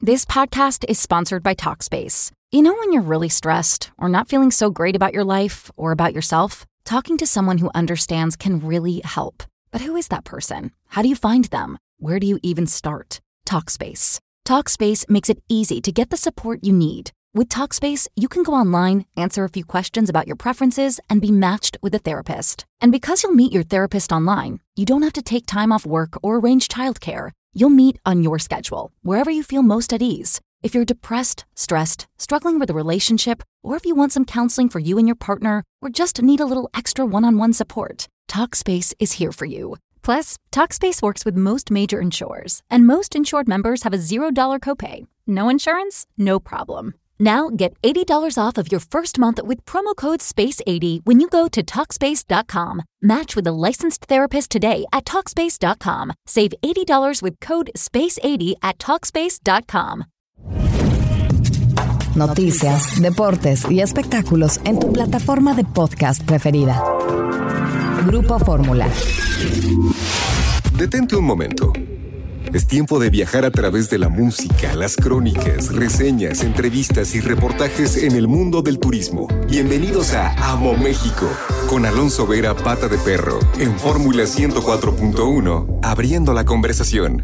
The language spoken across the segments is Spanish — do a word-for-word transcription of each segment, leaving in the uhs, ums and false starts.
This podcast is sponsored by Talkspace. You know when you're really stressed or not feeling so great about your life or about yourself? Talking to someone who understands can really help. But who is that person? How do you find them? Where do you even start? Talkspace. Talkspace makes it easy to get the support you need. With Talkspace, you can go online, answer a few questions about your preferences, and be matched with a therapist. And because you'll meet your therapist online, you don't have to take time off work or arrange childcare. You'll meet on your schedule, wherever you feel most at ease. If you're depressed, stressed, struggling with a relationship, or if you want some counseling for you and your partner, or just need a little extra one-on-one support, Talkspace is here for you. Plus, Talkspace works with most major insurers, and most insured members have a zero dollars copay. No insurance? No problem. Now get eighty dollars off of your first month with promo code space eighty when you go to Talkspace dot com. Match with a licensed therapist today at Talkspace dot com. Save eighty dollars with code space eighty at Talkspace dot com. Noticias, deportes y espectáculos en tu plataforma de podcast preferida. Grupo Fórmula. Detente un momento. Es tiempo de viajar a través de la música, las crónicas, reseñas, entrevistas y reportajes en el mundo del turismo. Bienvenidos a Amo México, con Alonso Vera, Pata de Perro, en Fórmula ciento cuatro punto uno, abriendo la conversación.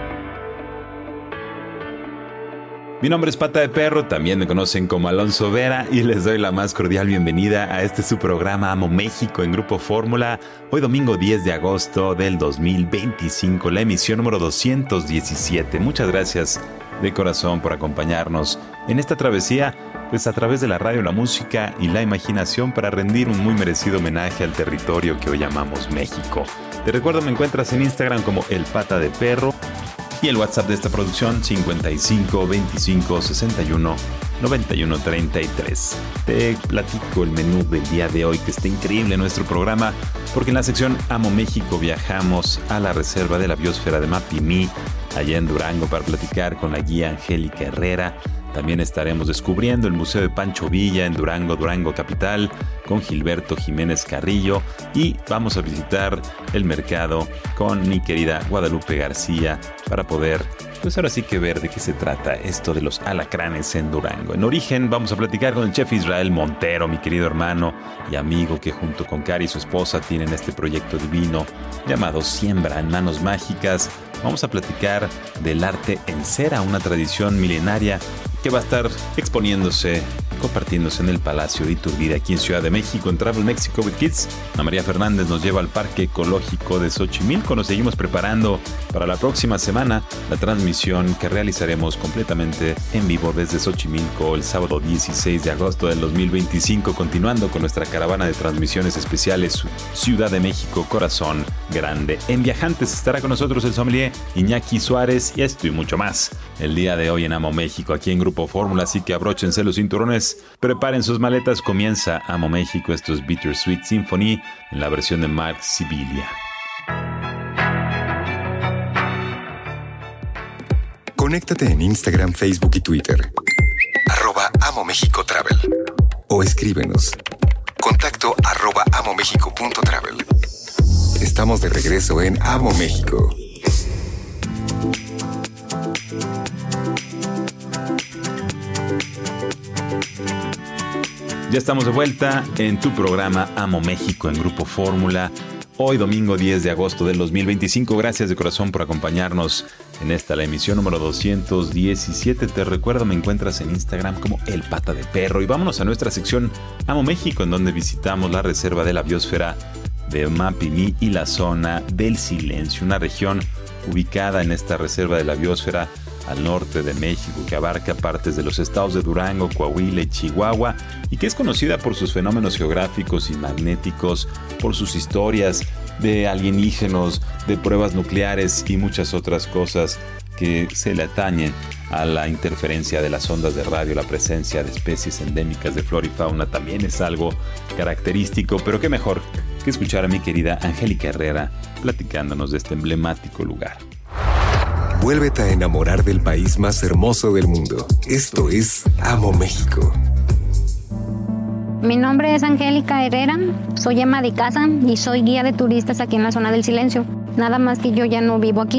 Mi nombre es Pata de Perro, también me conocen como Alonso Vera y les doy la más cordial bienvenida a este su programa Amo México en Grupo Fórmula. Hoy domingo diez de agosto del dos mil veinticinco, la emisión número doscientos diecisiete. Muchas gracias de corazón por acompañarnos en esta travesía, pues a través de la radio, la música y la imaginación para rendir un muy merecido homenaje al territorio que hoy llamamos México. Te recuerdo, me encuentras en Instagram como El Pata de Perro. Y el WhatsApp de esta producción, cincuenta y cinco, veinticinco, sesenta y uno, noventa y uno, treinta y tres. Te platico el menú del día de hoy, que está increíble nuestro programa, porque en la sección Amo México viajamos a la reserva de la biosfera de Mapimí, allá en Durango, para platicar con la guía Angélica Herrera. También estaremos descubriendo el Museo de Pancho Villa en Durango, Durango Capital, con Gilberto Jiménez Carrillo. Y vamos a visitar el mercado con mi querida Guadalupe García para poder, pues ahora sí que ver de qué se trata esto de los alacranes en Durango. En Origen vamos a platicar con el chef Israel Montero, mi querido hermano y amigo, que junto con Cari y su esposa tienen este proyecto divino llamado Siembra en Manos Mágicas. Vamos a platicar del arte en cera, una tradición milenaria que va a estar exponiéndose, compartiéndose en el Palacio de Iturbide, aquí en Ciudad de México, en Travel Mexico with Kids. Ana María Fernández nos lleva al Parque Ecológico de Xochimilco. Nos seguimos preparando para la próxima semana la transmisión que realizaremos completamente en vivo desde Xochimilco el sábado dieciséis de agosto del dos mil veinticinco, continuando con nuestra caravana de transmisiones especiales Ciudad de México, Corazón Grande. En Viajantes estará con nosotros el sommelier Iñaki Suárez y esto y mucho más el día de hoy en Amo México, aquí en Grupo Fórmula, así que abróchense los cinturones, preparen sus maletas, comienza Amo México. Esto es Bittersweet Symphony en la versión de Mark Sibilia. Conéctate en Instagram, Facebook y Twitter. Arroba Amo México Travel. O escríbenos. Contacto arroba amomexico punto travel. Estamos de regreso en Amo México. Ya estamos de vuelta en tu programa Amo México en Grupo Fórmula. Hoy domingo diez de agosto del dos mil veinticinco. Gracias de corazón por acompañarnos en esta, la emisión número doscientos diecisiete. Te recuerdo, me encuentras en Instagram como El Pata de Perro. Y vámonos a nuestra sección Amo México, en donde visitamos la reserva de la biosfera de Mapimí y la zona del Silencio, una región ubicada en esta reserva de la biosfera al norte de México, que abarca partes de los estados de Durango, Coahuila y Chihuahua, y que es conocida por sus fenómenos geográficos y magnéticos, por sus historias de alienígenos, de pruebas nucleares y muchas otras cosas que se le atañen a la interferencia de las ondas de radio. La presencia de especies endémicas de flora y fauna también es algo característico, pero qué mejor que escuchar a mi querida Angélica Herrera platicándonos de este emblemático lugar. Vuélvete a enamorar del país más hermoso del mundo. Esto es Amo México. Mi nombre es Angélica Herrera, soy ama de casa y soy guía de turistas aquí en la zona del Silencio. Nada más que yo ya no vivo aquí,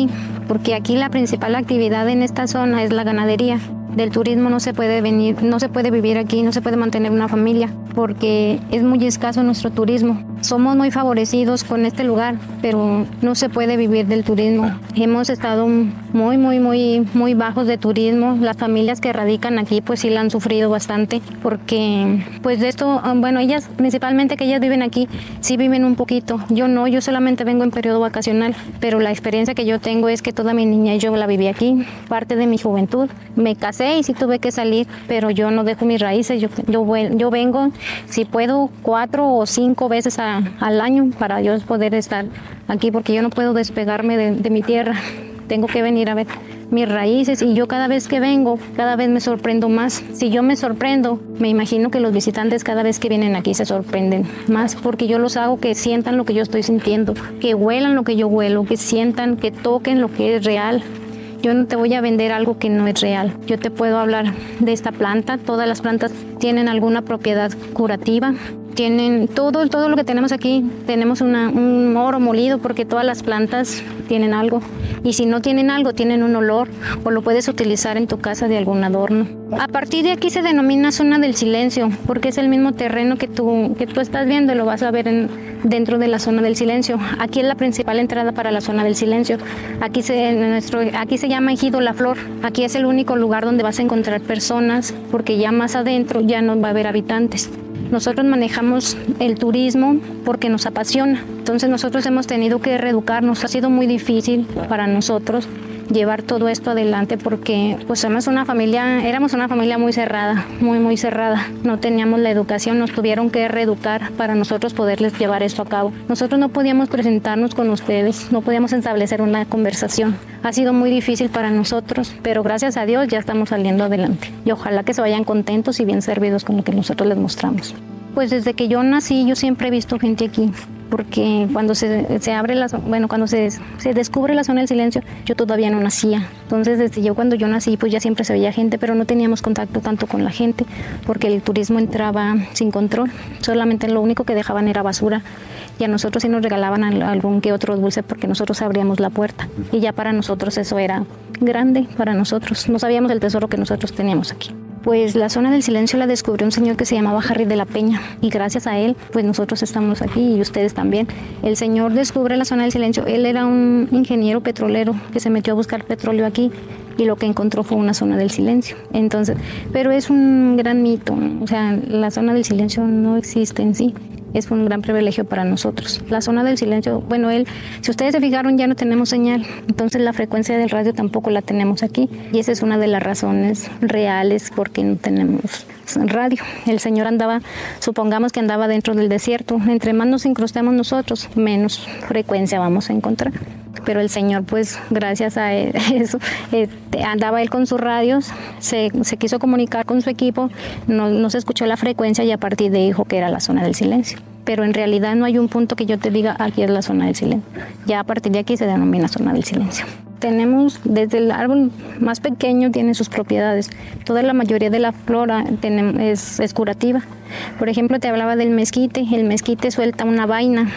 porque aquí la principal actividad en esta zona es la ganadería. Del turismo no se puede venir, no se puede vivir aquí, no se puede mantener una familia, porque es muy escaso nuestro turismo. Somos muy favorecidos con este lugar, pero no se puede vivir del turismo. Hemos estado muy, muy, muy, muy bajos de turismo. Las familias que radican aquí, pues sí la han sufrido bastante, porque pues de esto, bueno, ellas, principalmente que ellas viven aquí, sí viven un poquito. Yo no, yo solamente vengo en periodo vacacional, pero la experiencia que yo tengo es que toda mi niñez yo la viví aquí, parte de mi juventud. Me casé y sí tuve que salir, pero yo no dejo mis raíces. Yo, yo, yo vengo, si puedo, cuatro o cinco veces a, al año para yo poder estar aquí, porque yo no puedo despegarme de, de mi tierra. Tengo que venir a ver mis raíces, y yo cada vez que vengo, cada vez me sorprendo más. Si yo me sorprendo, me imagino que los visitantes cada vez que vienen aquí se sorprenden más, porque yo los hago que sientan lo que yo estoy sintiendo, que huelan lo que yo huelo, que sientan, que toquen lo que es real. Yo no te voy a vender algo que no es real. Yo te puedo hablar de esta planta. Todas las plantas tienen alguna propiedad curativa. Tienen todo, todo lo que tenemos aquí. Tenemos una, un oro molido, porque todas las plantas tienen algo. Y si no tienen algo, tienen un olor, o lo puedes utilizar en tu casa de algún adorno. A partir de aquí se denomina zona del silencio, porque es el mismo terreno que tú, que tú estás viendo, y lo vas a ver en, dentro de la zona del silencio. Aquí es la principal entrada para la zona del silencio. Aquí se, nuestro, aquí se llama Ejido La Flor. Aquí es el único lugar donde vas a encontrar personas, porque ya más adentro ya no va a haber habitantes. Nosotros manejamos el turismo porque nos apasiona. Entonces nosotros hemos tenido que reeducarnos. Ha sido muy difícil para nosotros llevar todo esto adelante, porque pues somos una familia, éramos una familia muy cerrada, muy muy cerrada. No teníamos la educación, nos tuvieron que reeducar para nosotros poderles llevar esto a cabo. Nosotros no podíamos presentarnos con ustedes, no podíamos establecer una conversación. Ha sido muy difícil para nosotros, pero gracias a Dios ya estamos saliendo adelante. Y ojalá que se vayan contentos y bien servidos con lo que nosotros les mostramos. Pues desde que yo nací, yo siempre he visto gente aquí, porque cuando se, se abre la, bueno, cuando se, se descubre la zona del silencio, yo todavía no nacía. Entonces, desde yo cuando yo nací, pues ya siempre se veía gente, pero no teníamos contacto tanto con la gente, porque el turismo entraba sin control. Solamente lo único que dejaban era basura, y a nosotros sí nos regalaban algún que otro dulce, porque nosotros abríamos la puerta, y ya para nosotros eso era grande, para nosotros. No sabíamos el tesoro que nosotros teníamos aquí. Pues la zona del silencio la descubrió un señor que se llamaba Harry de la Peña, y gracias a él, pues nosotros estamos aquí, y ustedes también. El señor descubre la zona del silencio. Él era un ingeniero petrolero que se metió a buscar petróleo aquí, y lo que encontró fue una zona del silencio. Entonces, pero es un gran mito, ¿no? O sea, la zona del silencio no existe en sí. Es un gran privilegio para nosotros. La zona del silencio, bueno, él, si ustedes se fijaron, ya no tenemos señal, entonces la frecuencia del radio tampoco la tenemos aquí, y esa es una de las razones reales por qué no tenemos radio. El señor andaba, supongamos que andaba dentro del desierto. Entre más nos incrustemos nosotros, menos frecuencia vamos a encontrar. Pero el señor, pues gracias a eso, este, andaba él con sus radios, se, se quiso comunicar con su equipo, no, no se escuchó la frecuencia, y a partir de ahí dijo que era la zona del silencio. Pero en realidad no hay un punto que yo te diga, aquí es la zona del silencio. Ya a partir de aquí se denomina zona del silencio. Tenemos, desde el árbol más pequeño tiene sus propiedades. Toda la mayoría de la flora tenemos, es, es curativa. Por ejemplo, te hablaba del mezquite. El mezquite suelta una vaina,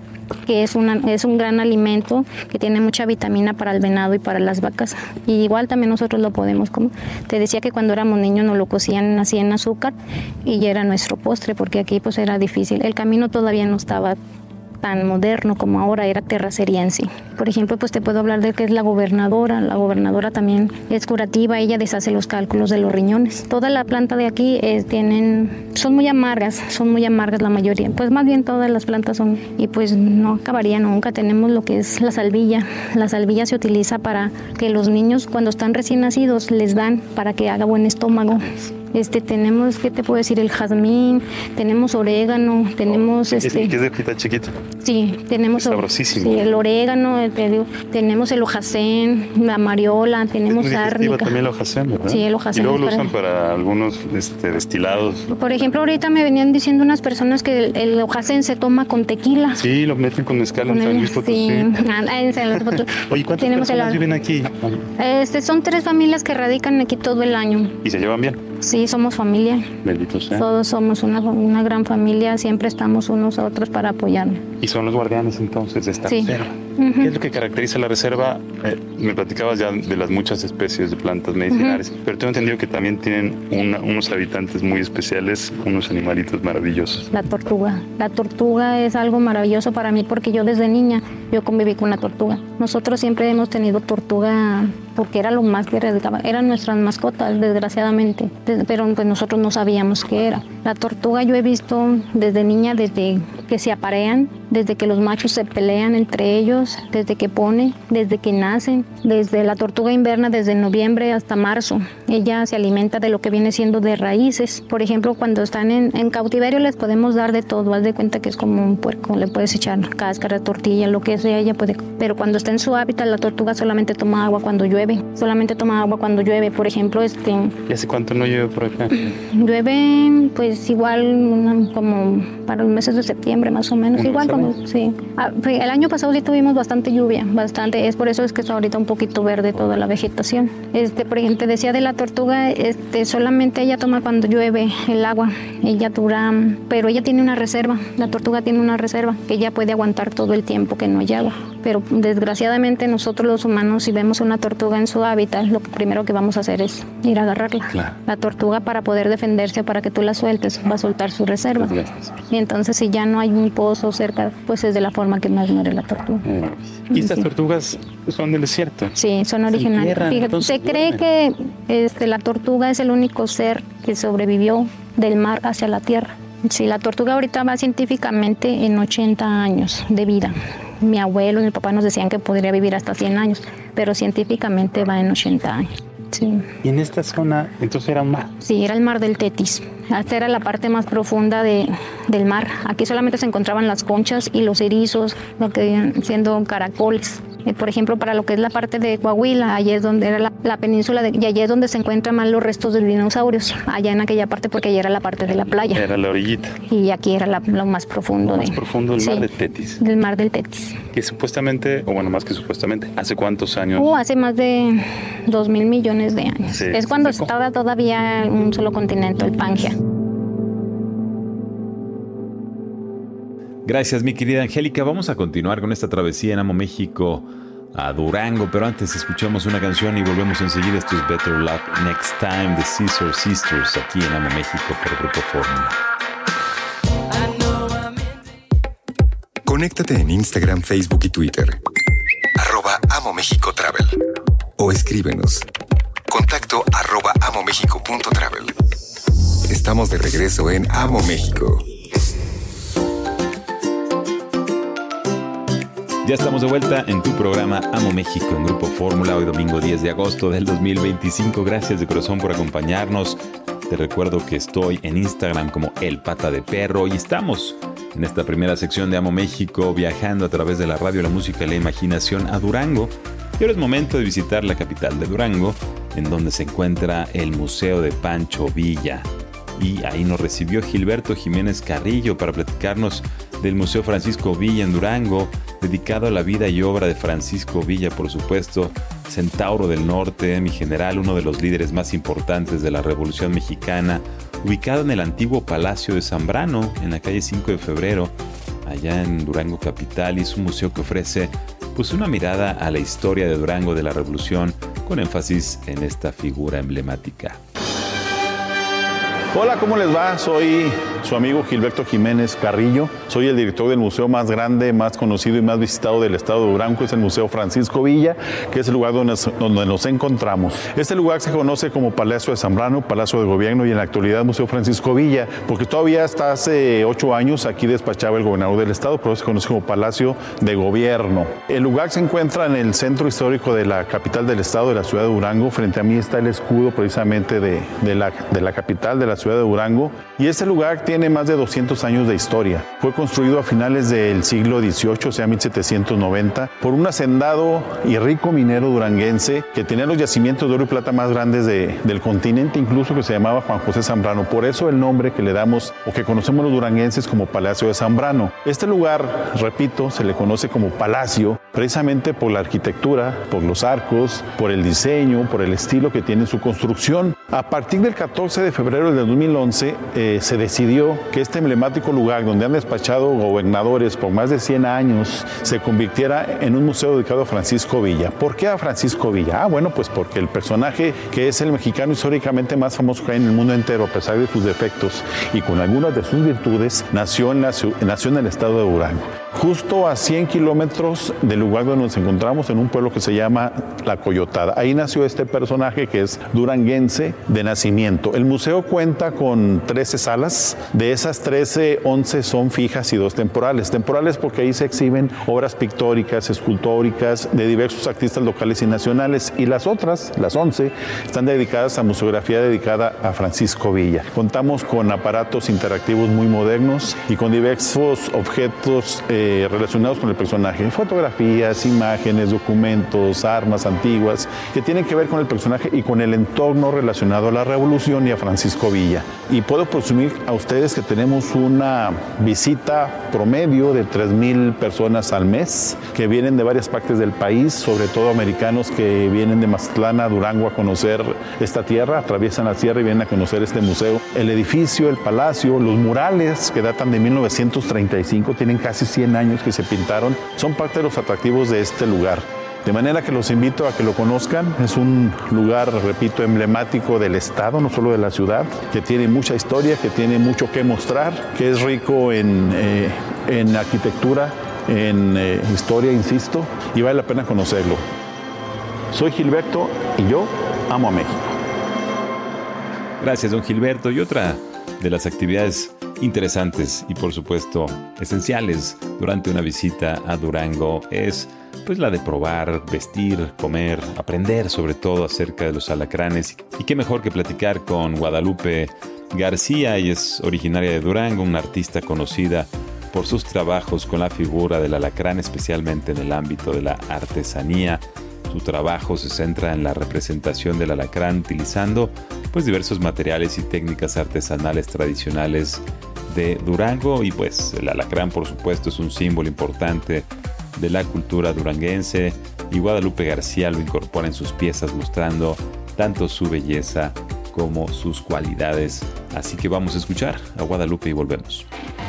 que es, una, es un gran alimento que tiene mucha vitamina para el venado y para las vacas. Y igual también nosotros lo podemos comer. Te decía que cuando éramos niños nos lo cocían así en azúcar, y ya era nuestro postre, porque aquí pues era difícil. El camino todavía no estaba tan moderno como ahora, era terracería en sí. Por ejemplo, pues te puedo hablar de que es la gobernadora. La gobernadora también es curativa, ella deshace los cálculos de los riñones. Toda la planta de aquí es, tienen, son muy amargas, son muy amargas la mayoría. Pues más bien todas las plantas son, y pues no acabaría nunca. Tenemos lo que es la salvilla. La salvilla se utiliza para que los niños cuando están recién nacidos les dan para que haga buen estómago. Este, tenemos, ¿qué te puedo decir? El jazmín, tenemos orégano, tenemos... Este, ¿Es que es de hojita chiquita? Sí, tenemos... Sabrosísimo. Sí, el orégano, el, el, tenemos el hojacén, la mariola, tenemos árnica. También el hojacén, ¿verdad? Sí, el hojacén. Y luego lo para... usan para algunos este, destilados. Por ejemplo, ahorita me venían diciendo unas personas que el, el hojacén se toma con tequila. Sí, lo meten con mezcal en San Luis Potosí. Sí, en San Luis Potosí. Oye, ¿cuántas tenemos personas el... viven aquí? Este, son tres familias que radican aquí todo el año. ¿Y se llevan bien? Sí, somos familia. Bendito sea. Todos somos una, una gran familia, siempre estamos unos a otros para apoyarnos. ¿Y son los guardianes entonces de esta sí. reserva? Uh-huh. ¿Qué es lo que caracteriza la reserva? Eh, me platicabas ya de las muchas especies de plantas medicinales, uh-huh. pero tengo entendido que también tienen una, unos habitantes muy especiales, unos animalitos maravillosos. La tortuga. La tortuga es algo maravilloso para mí porque yo desde niña yo conviví con la tortuga. Nosotros siempre hemos tenido tortuga porque era lo más que arriesgaba. Eran nuestras mascotas, desgraciadamente, pero pues nosotros no sabíamos qué era. La tortuga yo he visto desde niña, desde que se aparean, desde que los machos se pelean entre ellos, desde que ponen, desde que nacen, desde la tortuga inverna, desde noviembre hasta marzo. Ella se alimenta de lo que viene siendo de raíces. Por ejemplo, cuando están en, en cautiverio les podemos dar de todo. Haz de cuenta que es como un puerco, le puedes echar cáscara, tortilla, lo que sea, ella puede. Pero cuando está en su hábitat, la tortuga solamente toma agua cuando llueve. Solamente toma agua cuando llueve. Por ejemplo, este... ¿Y hace cuánto no llueve por acá? Llueve, pues igual como para los meses de septiembre más o menos. Igual como, sí. El año pasado sí tuvimos bastante lluvia, bastante. Es por eso es que está ahorita un poquito verde toda la vegetación. Este, por ejemplo, te decía de la tortuga, este, solamente ella toma cuando llueve el agua. Ella dura, pero ella tiene una reserva. La tortuga tiene una reserva que ella puede aguantar todo el tiempo que no hay agua. Pero desgraciadamente nosotros los humanos, si vemos una tortuga en su hábitat, lo primero que vamos a hacer es ir a agarrarla. Claro. La tortuga, para poder defenderse, para que tú la sueltes, va a soltar su reserva. Y entonces si ya no hay un pozo cerca, pues es de la forma que más muere la tortuga. ¿Y estas sí. tortugas son del desierto? Sí, son originales. Tierra, Fíjate, se cree que este, la tortuga es el único ser que sobrevivió del mar hacia la tierra. Sí, la tortuga ahorita va científicamente en ochenta años de vida. Mi abuelo y mi papá nos decían que podría vivir hasta cien años, pero científicamente va en ochenta años. Sí. ¿Y en esta zona entonces era un mar? Sí, era el mar del Tetis. Esta era la parte más profunda de, del mar. Aquí solamente se encontraban las conchas y los erizos, lo que vienen siendo caracoles. Eh, por ejemplo, para lo que es la parte de Coahuila, allí es donde era la, la península, de, y allí es donde se encuentran más los restos de dinosaurios, allá en aquella parte, porque allí era la parte de la playa. Era la orillita. Y aquí era la, lo más profundo. Lo más de, profundo del sí, mar del Tetis. Del mar del Tetis. Que supuestamente, o bueno, más que supuestamente, ¿hace cuántos años? Oh, hace más de dos mil millones de años. Sí, es cuando sí, estaba todavía un solo continente, el Pangea. Gracias, mi querida Angélica. Vamos a continuar con esta travesía en Amo México a Durango, pero antes escuchamos una canción y volvemos enseguida. Esto es Better Luck Next Time de Scissor Sisters aquí en Amo México por Grupo Fórmula. Conéctate en Instagram, Facebook y Twitter. Arroba Amo México Travel. O escríbenos. Contacto arroba amomexico.travel. Estamos de regreso en Amo México. Ya estamos de vuelta en tu programa Amo México en Grupo Fórmula, hoy domingo diez de agosto del dos mil veinticinco. Gracias de corazón por acompañarnos. Te recuerdo que estoy en Instagram como El Pata de Perro y estamos en esta primera sección de Amo México viajando a través de la radio, la música y la imaginación a Durango. Y ahora es momento de visitar la capital de Durango, en donde se encuentra el Museo de Pancho Villa. Y ahí nos recibió Gilberto Jiménez Carrillo para platicarnos del Museo Francisco Villa en Durango, dedicado a la vida y obra de Francisco Villa, por supuesto, centauro del norte, mi general, uno de los líderes más importantes de la Revolución Mexicana, ubicado en el antiguo Palacio de Zambrano, en la calle cinco de febrero, allá en Durango capital, y es un museo que ofrece pues una mirada a la historia de Durango de la Revolución, con énfasis en esta figura emblemática. Hola, ¿cómo les va? Soy su amigo Gilberto Jiménez Carrillo. Soy el director del museo más grande, más conocido y más visitado del estado de Durango. Es el Museo Francisco Villa, que es el lugar donde, donde nos encontramos. Este lugar se conoce como Palacio de Zambrano, Palacio de Gobierno, y en la actualidad Museo Francisco Villa, porque todavía hasta hace ocho años aquí despachaba el gobernador del estado, pero se conoce como Palacio de Gobierno. El lugar se encuentra en el centro histórico de la capital del estado, de la ciudad de Durango. Frente a mí está el escudo precisamente de, de, la, de la capital de la ciudad de Durango, y este lugar tiene más de doscientos años de historia. Fue construido a finales del siglo dieciocho, o sea, mil setecientos noventa, por un hacendado y rico minero duranguense que tenía los yacimientos de oro y plata más grandes de, del continente, incluso, que se llamaba Juan José Zambrano. Por eso el nombre que le damos, o que conocemos los duranguenses como Palacio de Zambrano. Este lugar, repito, se le conoce como Palacio, precisamente por la arquitectura, por los arcos, por el diseño, por el estilo que tiene su construcción. A partir del catorce de febrero del dos mil once eh, se decidió que este emblemático lugar donde han despachado gobernadores por más de cien años se convirtiera en un museo dedicado a Francisco Villa. ¿Por qué a Francisco Villa? Ah, bueno, pues porque el personaje que es el mexicano históricamente más famoso que hay en el mundo entero, a pesar de sus defectos y con algunas de sus virtudes, nació en, la, nació en el estado de Durango. Justo a cien kilómetros del lugar donde nos encontramos, en un pueblo que se llama La Coyotada. Ahí nació este personaje que es duranguense de nacimiento. El museo cuenta con trece salas. De esas trece, once son fijas y dos temporales. Temporales porque ahí se exhiben obras pictóricas, escultóricas de diversos artistas locales y nacionales. Y las otras, las once, están dedicadas a museografía dedicada a Francisco Villa. Contamos con aparatos interactivos muy modernos y con diversos objetos eh, relacionados con el personaje. Fotografías, imágenes, documentos, armas antiguas que tienen que ver con el personaje y con el entorno relacionado a la Revolución y a Francisco Villa. Y puedo presumir a ustedes que tenemos una visita promedio de tres mil personas al mes que vienen de varias partes del país, sobre todo americanos que vienen de Mazatlán a Durango a conocer esta tierra, atraviesan la sierra y vienen a conocer este museo. El edificio, el palacio, los murales que datan de mil novecientos treinta y cinco, tienen casi cien años que se pintaron, son parte de los atractivos de este lugar. De manera que los invito a que lo conozcan. Es un lugar, repito, emblemático del estado, no solo de la ciudad, que tiene mucha historia, que tiene mucho que mostrar, que es rico en, eh, en arquitectura, en eh, historia, insisto, y vale la pena conocerlo. Soy Gilberto y yo amo a México. Gracias, don Gilberto. Y otra de las actividades interesantes y, por supuesto, esenciales durante una visita a Durango es pues la de probar, vestir, comer, aprender sobre todo acerca de los alacranes. Y qué mejor que platicar con Guadalupe García. Ella es originaria de Durango, una artista conocida por sus trabajos con la figura del alacrán, especialmente en el ámbito de la artesanía. Su trabajo se centra en la representación del alacrán utilizando pues diversos materiales y técnicas artesanales tradicionales de Durango. Y pues el alacrán, por supuesto, es un símbolo importante de la cultura duranguense, y Guadalupe García lo incorpora en sus piezas mostrando tanto su belleza como sus cualidades. Así que vamos a escuchar a Guadalupe y volvemos.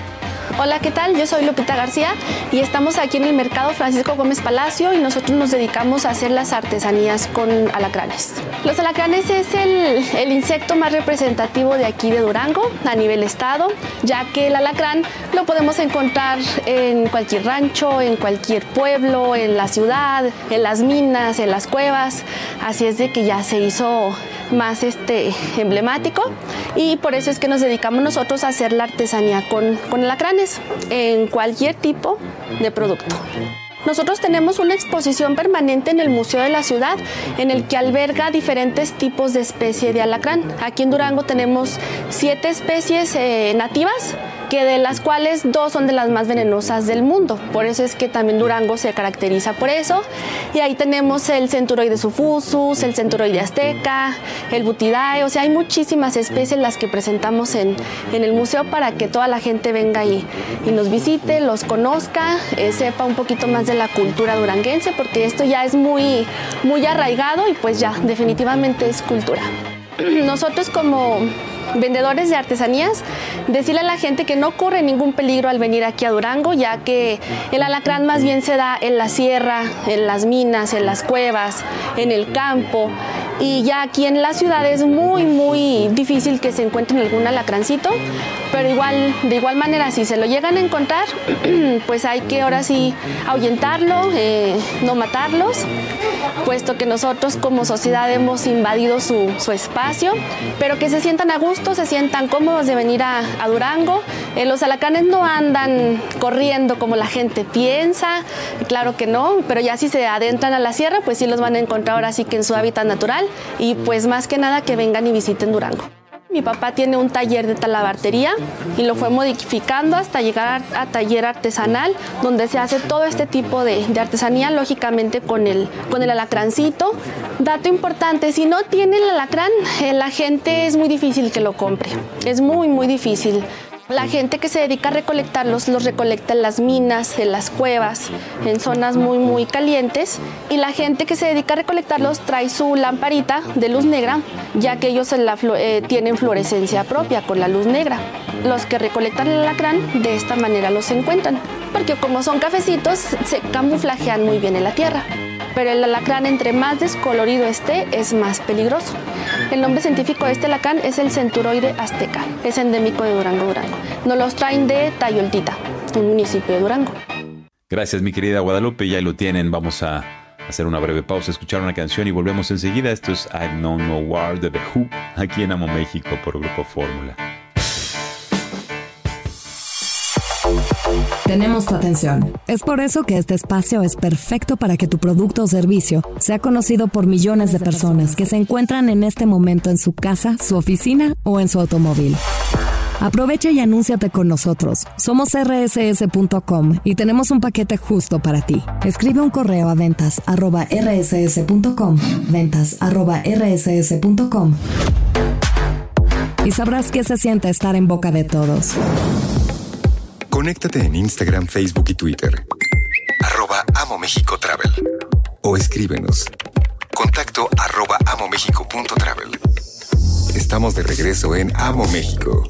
Hola, ¿qué tal? Yo soy Lupita García y estamos aquí en el mercado Francisco Gómez Palacio y nosotros nos dedicamos a hacer las artesanías con alacranes. Los alacranes es el, el insecto más representativo de aquí de Durango a nivel estado, ya que el alacrán lo podemos encontrar en cualquier rancho, en cualquier pueblo, en la ciudad, en las minas, en las cuevas. Así es de que ya se hizo más este, emblemático, y por eso es que nos dedicamos nosotros a hacer la artesanía con, con alacranes en cualquier tipo de producto. Nosotros tenemos una exposición permanente en el Museo de la Ciudad en el que alberga diferentes tipos de especie de alacrán. Aquí en Durango tenemos siete especies eh, nativas, que de las cuales dos son de las más venenosas del mundo. Por eso es que también Durango se caracteriza por eso. Y ahí tenemos el Centuroide suffusus, el Centuroide azteca, el Butidae. O sea, hay muchísimas especies las que presentamos en, en el museo para que toda la gente venga y, y nos visite, los conozca, eh, sepa un poquito más de la cultura duranguense, porque esto ya es muy, muy arraigado y pues ya definitivamente es cultura. Nosotros como vendedores de artesanías, decirle a la gente que no corre ningún peligro al venir aquí a Durango, ya que el alacrán más bien se da en la sierra, en las minas, en las cuevas, en el campo, y ya aquí en la ciudad es muy muy difícil que se encuentren algún alacrancito, pero igual, de igual manera, si se lo llegan a encontrar, pues hay que ahora sí ahuyentarlo, eh, no matarlos, puesto que nosotros como sociedad hemos invadido su, su espacio, pero que se sientan a gusto, se sientan cómodos de venir a, a Durango. Eh, los alacranes no andan corriendo como la gente piensa, claro que no, pero ya si se adentran a la sierra, pues sí los van a encontrar ahora sí que en su hábitat natural, y pues más que nada que vengan y visiten Durango. Mi papá tiene un taller de talabartería y lo fue modificando hasta llegar a, a taller artesanal, donde se hace todo este tipo de, de artesanía, lógicamente con el, con el alacrancito. Dato importante, si no tiene el alacrán, eh, la gente es muy difícil que lo compre, es muy muy difícil. La gente que se dedica a recolectarlos, los recolecta en las minas, en las cuevas, en zonas muy, muy calientes. Y la gente que se dedica a recolectarlos trae su lamparita de luz negra, ya que ellos en la, eh, tienen fluorescencia propia con la luz negra. Los que recolectan el alacrán de esta manera los encuentran, porque como son cafecitos, se camuflajean muy bien en la tierra. Pero el alacrán, entre más descolorido esté, es más peligroso. El nombre científico de este alacrán es el centuroide azteca. Es endémico de Durango, Durango. Nos los traen de Tayoltita, un municipio de Durango. Gracias, mi querida Guadalupe. Ya lo tienen. Vamos a hacer una breve pausa, escuchar una canción y volvemos enseguida. Esto es I've Known No War de The Who, aquí en Amo México por Grupo Fórmula. Tenemos tu atención. Es por eso que este espacio es perfecto para que tu producto o servicio sea conocido por millones de personas que se encuentran en este momento en su casa, su oficina o en su automóvil. Aprovecha y anúnciate con nosotros. Somos erre ese ese punto com y tenemos un paquete justo para ti. Escribe un correo a ventas arroba erre ese ese punto com, ventas arroba erre ese ese punto com y sabrás qué se siente estar en boca de todos. Conéctate en Instagram, Facebook y Twitter. Arroba Amo México Travel. O escríbenos. Contacto arroba amomexico punto travel. Estamos de regreso en Amo México.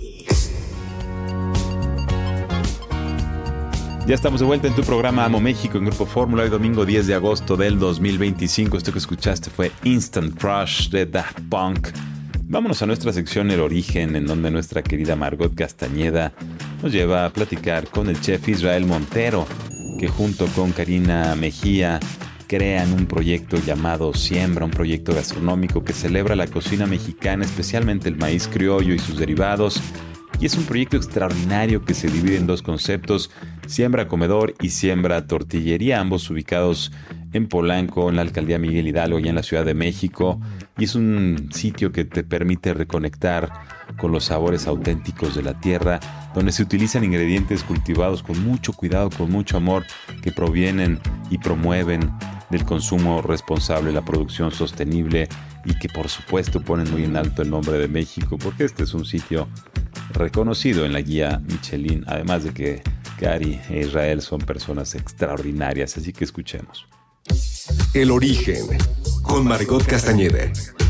Ya estamos de vuelta en tu programa Amo México en Grupo Fórmula. Hoy domingo diez de agosto del dos mil veinticinco. Esto que escuchaste fue Instant Crush de Daft Punk. Vámonos a nuestra sección El Origen, en donde nuestra querida Margot Castañeda nos lleva a platicar con el chef Israel Montero, que junto con Karina Mejía crean un proyecto llamado Siembra, un proyecto gastronómico que celebra la cocina mexicana, especialmente el maíz criollo y sus derivados. Y es un proyecto extraordinario que se divide en dos conceptos: Siembra Comedor y Siembra Tortillería, ambos ubicados en Polanco, en la alcaldía Miguel Hidalgo y en la Ciudad de México. Y es un sitio que te permite reconectar con los sabores auténticos de la tierra, donde se utilizan ingredientes cultivados con mucho cuidado, con mucho amor, que provienen y promueven del consumo responsable, la producción sostenible, y que por supuesto ponen muy en alto el nombre de México, porque este es un sitio reconocido en la guía Michelin, además de que Cari e Israel son personas extraordinarias, así que escuchemos. El Origen, con Margot Castañeda.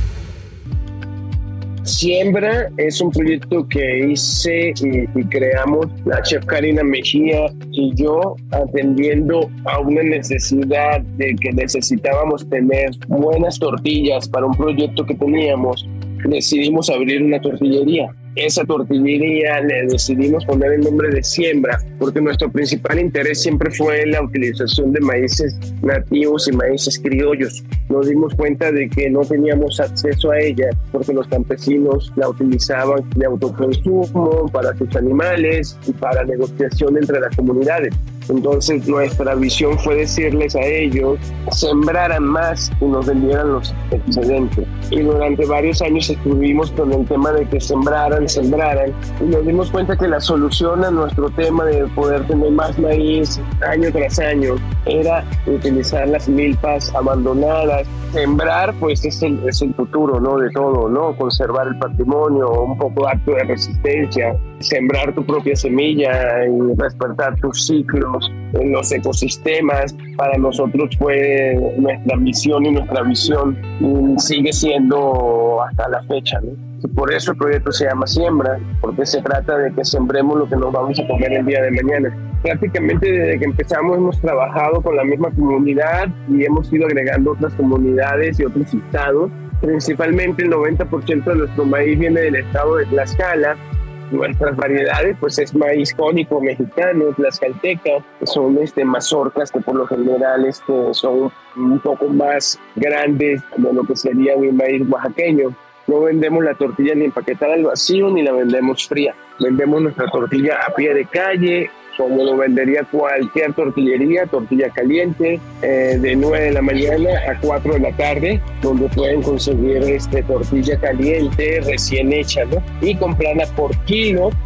Siembra es un proyecto que hice y, y creamos la chef Karina Mejía y yo, atendiendo a una necesidad de que necesitábamos tener buenas tortillas para un proyecto que teníamos. Decidimos abrir una tortillería. Esa tortillería le decidimos poner el nombre de Siembra porque nuestro principal interés siempre fue la utilización de maíces nativos y maíces criollos. Nos dimos cuenta de que no teníamos acceso a ella porque los campesinos la utilizaban de autoconsumo para sus animales y para negociación entre las comunidades. Entonces nuestra visión fue decirles a ellos sembraran más y nos vendieran los excedentes. Y durante varios años estuvimos con el tema de que sembraran, sembraran y nos dimos cuenta que la solución a nuestro tema de poder tener más maíz año tras año era utilizar las milpas abandonadas. Sembrar pues es el, es el futuro, ¿no? De todo, ¿no? Conservar el patrimonio, un poco acto de resistencia, sembrar tu propia semilla y respetar tus ciclos en los ecosistemas. Para nosotros fue nuestra misión y nuestra visión y sigue siendo hasta la fecha, ¿no? Y por eso el proyecto se llama Siembra, porque se trata de que sembremos lo que nos vamos a comer el día de mañana. Prácticamente desde que empezamos hemos trabajado con la misma comunidad y hemos ido agregando otras comunidades y otros estados. Principalmente el noventa por ciento de nuestro maíz viene del estado de Tlaxcala. Nuestras variedades pues es maíz cónico mexicano, tlaxcalteca, son este, mazorcas que por lo general este, son un poco más grandes de lo que sería un maíz oaxaqueño. No vendemos la tortilla ni empaquetada al vacío ni la vendemos fría. Vendemos nuestra tortilla a pie de calle, como lo vendería cualquier tortillería, tortilla caliente, eh, de nueve de la mañana a cuatro de la tarde, donde pueden conseguir este, tortilla caliente, recién hecha, ¿no? Y comprarla por kilo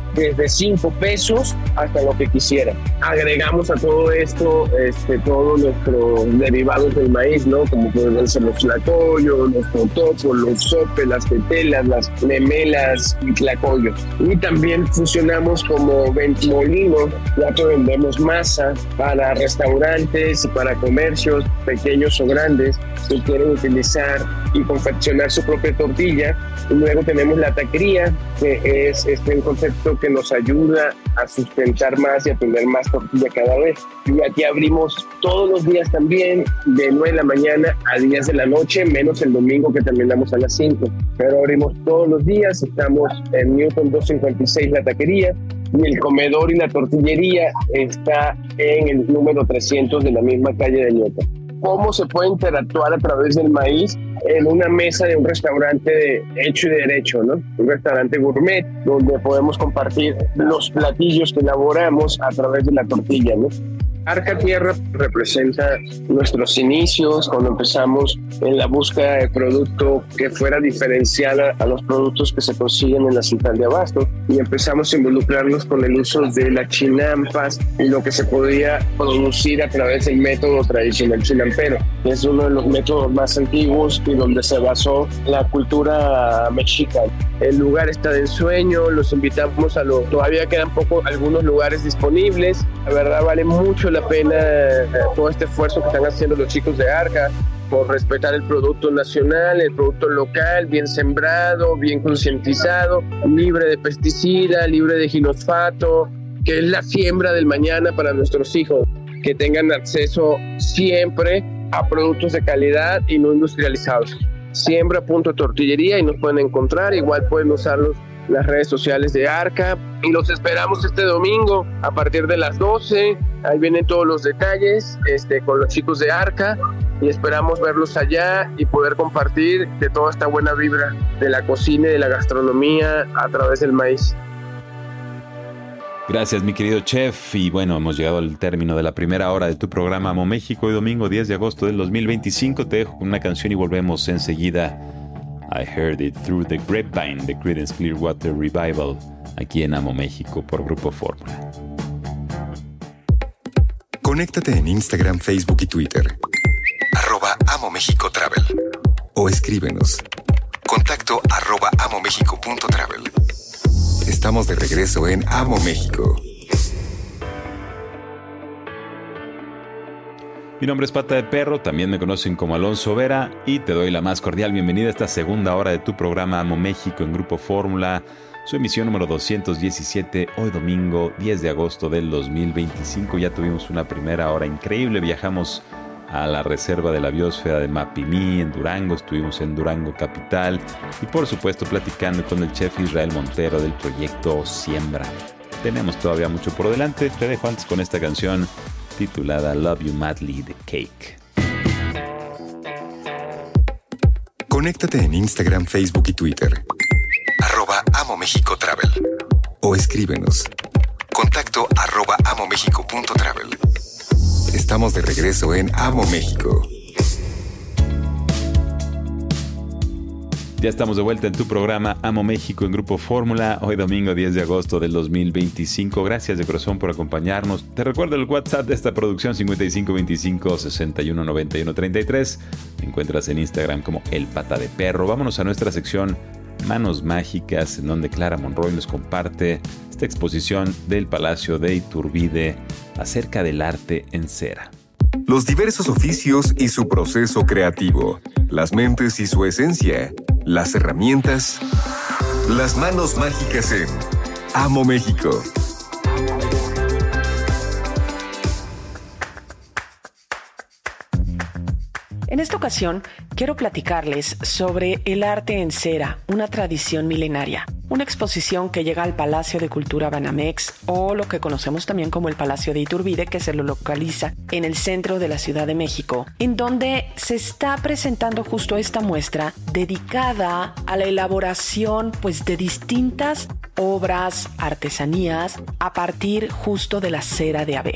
desde cinco pesos hasta lo que quisieran. Agregamos a todo esto este, todos nuestros derivados del maíz, ¿no? Como pueden ser los tlacoyos, los totopos, los sopes, las tetelas, las memelas y tlacoyos. Y también funcionamos como molino, ya que vendemos masa para restaurantes y para comercios pequeños o grandes que quieren utilizar y confeccionar su propia tortilla. Y luego tenemos la taquería, que es este, un concepto que nos ayuda a sustentar más y a tener más tortilla cada vez. Y aquí abrimos todos los días también, de nueve de la mañana a diez de la noche, menos el domingo que terminamos a las cinco. Pero abrimos todos los días, estamos en Newton doscientos cincuenta y seis la taquería, y el comedor y la tortillería está en el número trescientos de la misma calle de Newton. ¿Cómo se puede interactuar a través del maíz en una mesa de un restaurante de hecho y derecho, ¿no? Un restaurante gourmet donde podemos compartir los platillos que elaboramos a través de la tortilla, ¿no? Arca Tierra representa nuestros inicios cuando empezamos en la búsqueda de producto que fuera diferencial a, a los productos que se consiguen en la central de abasto, y empezamos a involucrarnos con el uso de las chinampas y lo que se podía producir a través del método tradicional chinampero, que es uno de los métodos más antiguos y donde se basó la cultura mexica. El lugar está de ensueño, los invitamos a lo... Todavía quedan poco algunos lugares disponibles. La verdad vale mucho la pena eh, todo este esfuerzo que están haciendo los chicos de Arca por respetar el producto nacional, el producto local, bien sembrado, bien concientizado, libre de pesticida, libre de ginosfato, que es la siembra del mañana para nuestros hijos, que tengan acceso siempre a productos de calidad y no industrializados. Siembra punto tortillería y nos pueden encontrar, igual pueden usarlos las redes sociales de Arca, y los esperamos este domingo a partir de las doce. Ahí vienen todos los detalles este, con los chicos de Arca, y esperamos verlos allá y poder compartir de toda esta buena vibra de la cocina y de la gastronomía a través del maíz. Gracias, mi querido chef. Y bueno, hemos llegado al término de la primera hora de tu programa Amo México. Hoy domingo diez de agosto del dos mil veinticinco. Te dejo con una canción y volvemos enseguida. I Heard It Through the Grapevine de Creedence Clearwater Revival, aquí en Amo México por Grupo Fórmula. Conéctate en Instagram, Facebook y Twitter. Arroba Amo México Travel. O escríbenos. Contacto arroba amomexico.travel. Estamos de regreso en Amo México. Mi nombre es Pata de Perro, también me conocen como Alonso Vera, y te doy la más cordial bienvenida a esta segunda hora de tu programa Amo México en Grupo Fórmula, su emisión número doscientos diecisiete, hoy domingo diez de agosto del dos mil veinticinco. Ya tuvimos una primera hora increíble, viajamos a la reserva de la biosfera de Mapimí en Durango, estuvimos en Durango capital y por supuesto platicando con el chef Israel Montero del proyecto Siembra. Tenemos todavía mucho por delante, te dejo antes con esta canción titulada Love You Madly de Cake. Conéctate en Instagram, Facebook y Twitter. Arroba Amo México Travel. O escríbenos. Contacto arroba amomexico.travel. Estamos de regreso en Amo México. Ya estamos de vuelta en tu programa Amo México en Grupo Fórmula, hoy domingo diez de agosto del dos mil veinticinco. Gracias de corazón por acompañarnos. Te recuerdo el WhatsApp de esta producción, cincuenta y cinco veinticinco sesenta y uno noventa y uno treinta y tres. Me encuentras en Instagram como El Pata de Perro. Vámonos a nuestra sección Manos Mágicas, en donde Clara Monroy nos comparte esta exposición del Palacio de Iturbide acerca del arte en cera. Los diversos oficios y su proceso creativo, las mentes y su esencia, las herramientas, las manos mágicas en Amo México. En esta ocasión, quiero platicarles sobre el arte en cera, una tradición milenaria. Una exposición que llega al Palacio de Cultura Banamex, o lo que conocemos también como el Palacio de Iturbide, que se lo localiza en el centro de la Ciudad de México, en donde se está presentando justo esta muestra dedicada a la elaboración pues, de distintas obras, artesanías, a partir justo de la cera de abeja.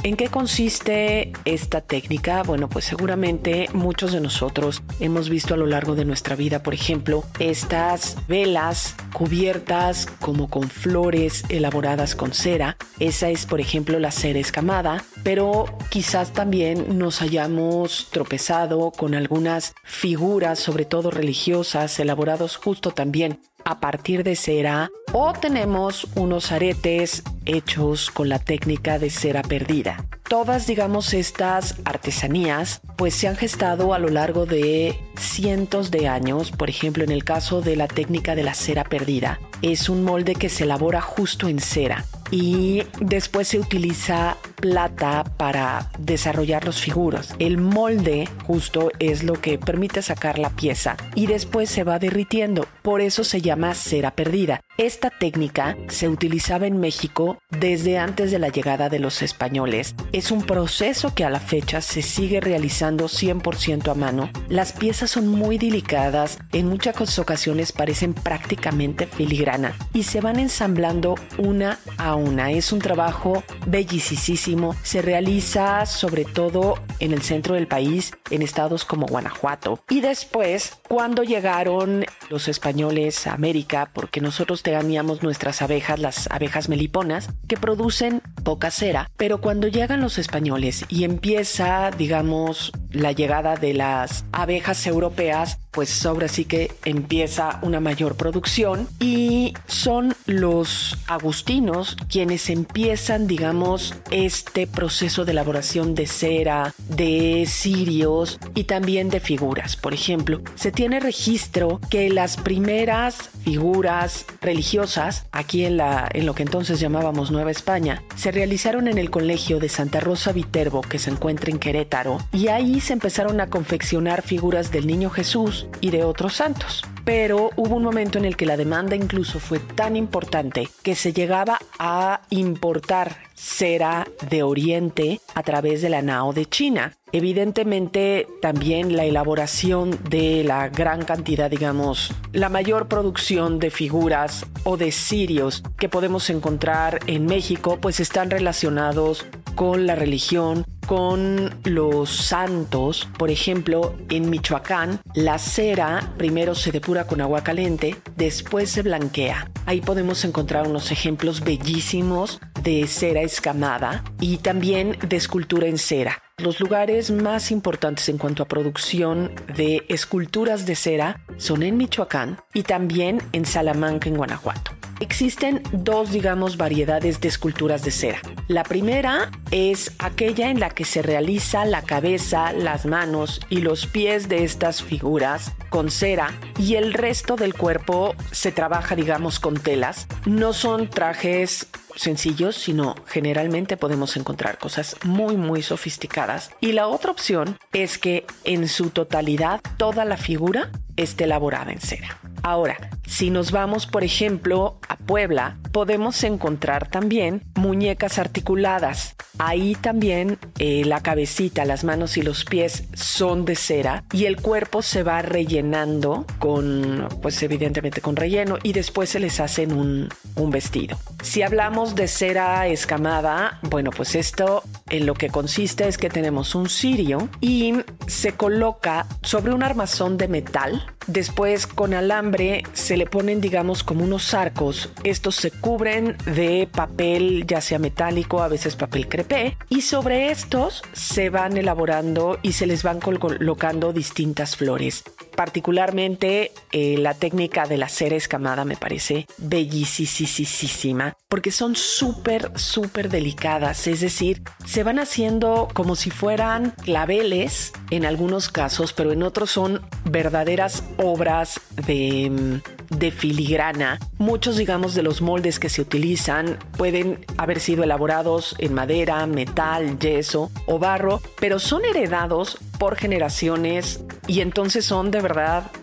¿En qué consiste esta técnica? Bueno, pues seguramente muchos de nosotros hemos visto a lo largo de nuestra vida, por ejemplo, estas velas cubiertas como con flores elaboradas con cera. Esa es, por ejemplo, la cera escamada, pero quizás también nos hayamos tropezado con algunas figuras, sobre todo religiosas, elaborados justo también a partir de cera, o tenemos unos aretes hechos con la técnica de cera perdida. Todas, digamos, estas artesanías pues se han gestado a lo largo de cientos de años. Por ejemplo, en el caso de la técnica de la cera perdida, es un molde que se elabora justo en cera y después se utiliza plata para desarrollar las figuras. El molde justo es lo que permite sacar la pieza y después se va derritiendo. Por eso se llama cera perdida. Esta técnica se utilizaba en México desde antes de la llegada de los españoles. Es un proceso que a la fecha se sigue realizando cien por ciento a mano. Las piezas son muy delicadas, en muchas ocasiones parecen prácticamente filigrana y se van ensamblando una a una. Es un trabajo bellísimo. Se realiza sobre todo en el centro del país, en estados como Guanajuato. Y después, cuando llegaron los españoles a América, porque nosotros teníamos nuestras abejas, las abejas meliponas, que producen poca cera, pero cuando llegan los españoles y empieza, digamos, la llegada de las abejas europeas, pues ahora sí que empieza una mayor producción y son los agustinos quienes empiezan, digamos, este proceso de elaboración de cera, de cirios y también de figuras. Por ejemplo, se tiene registro que las primeras figuras religiosas, aquí en, la, en lo que entonces llamábamos Nueva España, se realizaron en el colegio de Santa Rosa Viterbo, que se encuentra en Querétaro, y ahí se empezaron a confeccionar figuras del Niño Jesús y de otros santos. Pero hubo un momento en el que la demanda incluso fue tan importante que se llegaba a importar cera de Oriente a través de la Nao de China. Evidentemente, también la elaboración de la gran cantidad, digamos, la mayor producción de figuras o de cirios que podemos encontrar en México, pues están relacionados con la religión, con los santos. Por ejemplo, en Michoacán, la cera primero se depura con agua caliente, después se blanquea. Ahí podemos encontrar unos ejemplos bellísimos de cera escamada y también de escultura en cera. Los lugares más importantes en cuanto a producción de esculturas de cera son en Michoacán y también en Salamanca, en Guanajuato. Existen dos, digamos, variedades de esculturas de cera. La primera es aquella en la que se realiza la cabeza, las manos y los pies de estas figuras con cera y el resto del cuerpo se trabaja, digamos, con telas. No son trajes sencillos, sino generalmente podemos encontrar cosas muy muy sofisticadas. Y la otra opción es que en su totalidad toda la figura esté elaborada en cera. Ahora, si nos vamos, por ejemplo, a Puebla, podemos encontrar también muñecas articuladas. Ahí también eh, la cabecita, las manos y los pies son de cera y el cuerpo se va rellenando con, pues evidentemente con relleno, y después se les hace un, un vestido. Si hablamos de cera escamada, bueno, pues esto en lo que consiste es que tenemos un cirio y se coloca sobre un armazón de metal. Después con alambre se le ponen, digamos, como unos arcos. Estos se cubren de papel, ya sea metálico, a veces papel crepé, y sobre estos se van elaborando y se les van colocando distintas flores. Particularmente eh, la técnica de la cera escamada me parece bellísima porque son súper, súper delicadas. Es decir, se van haciendo como si fueran claveles en algunos casos, pero en otros son verdaderas obras de, de filigrana. Muchos, digamos, de los moldes que se utilizan pueden haber sido elaborados en madera, metal, yeso o barro, pero son heredados por generaciones y entonces son de verdad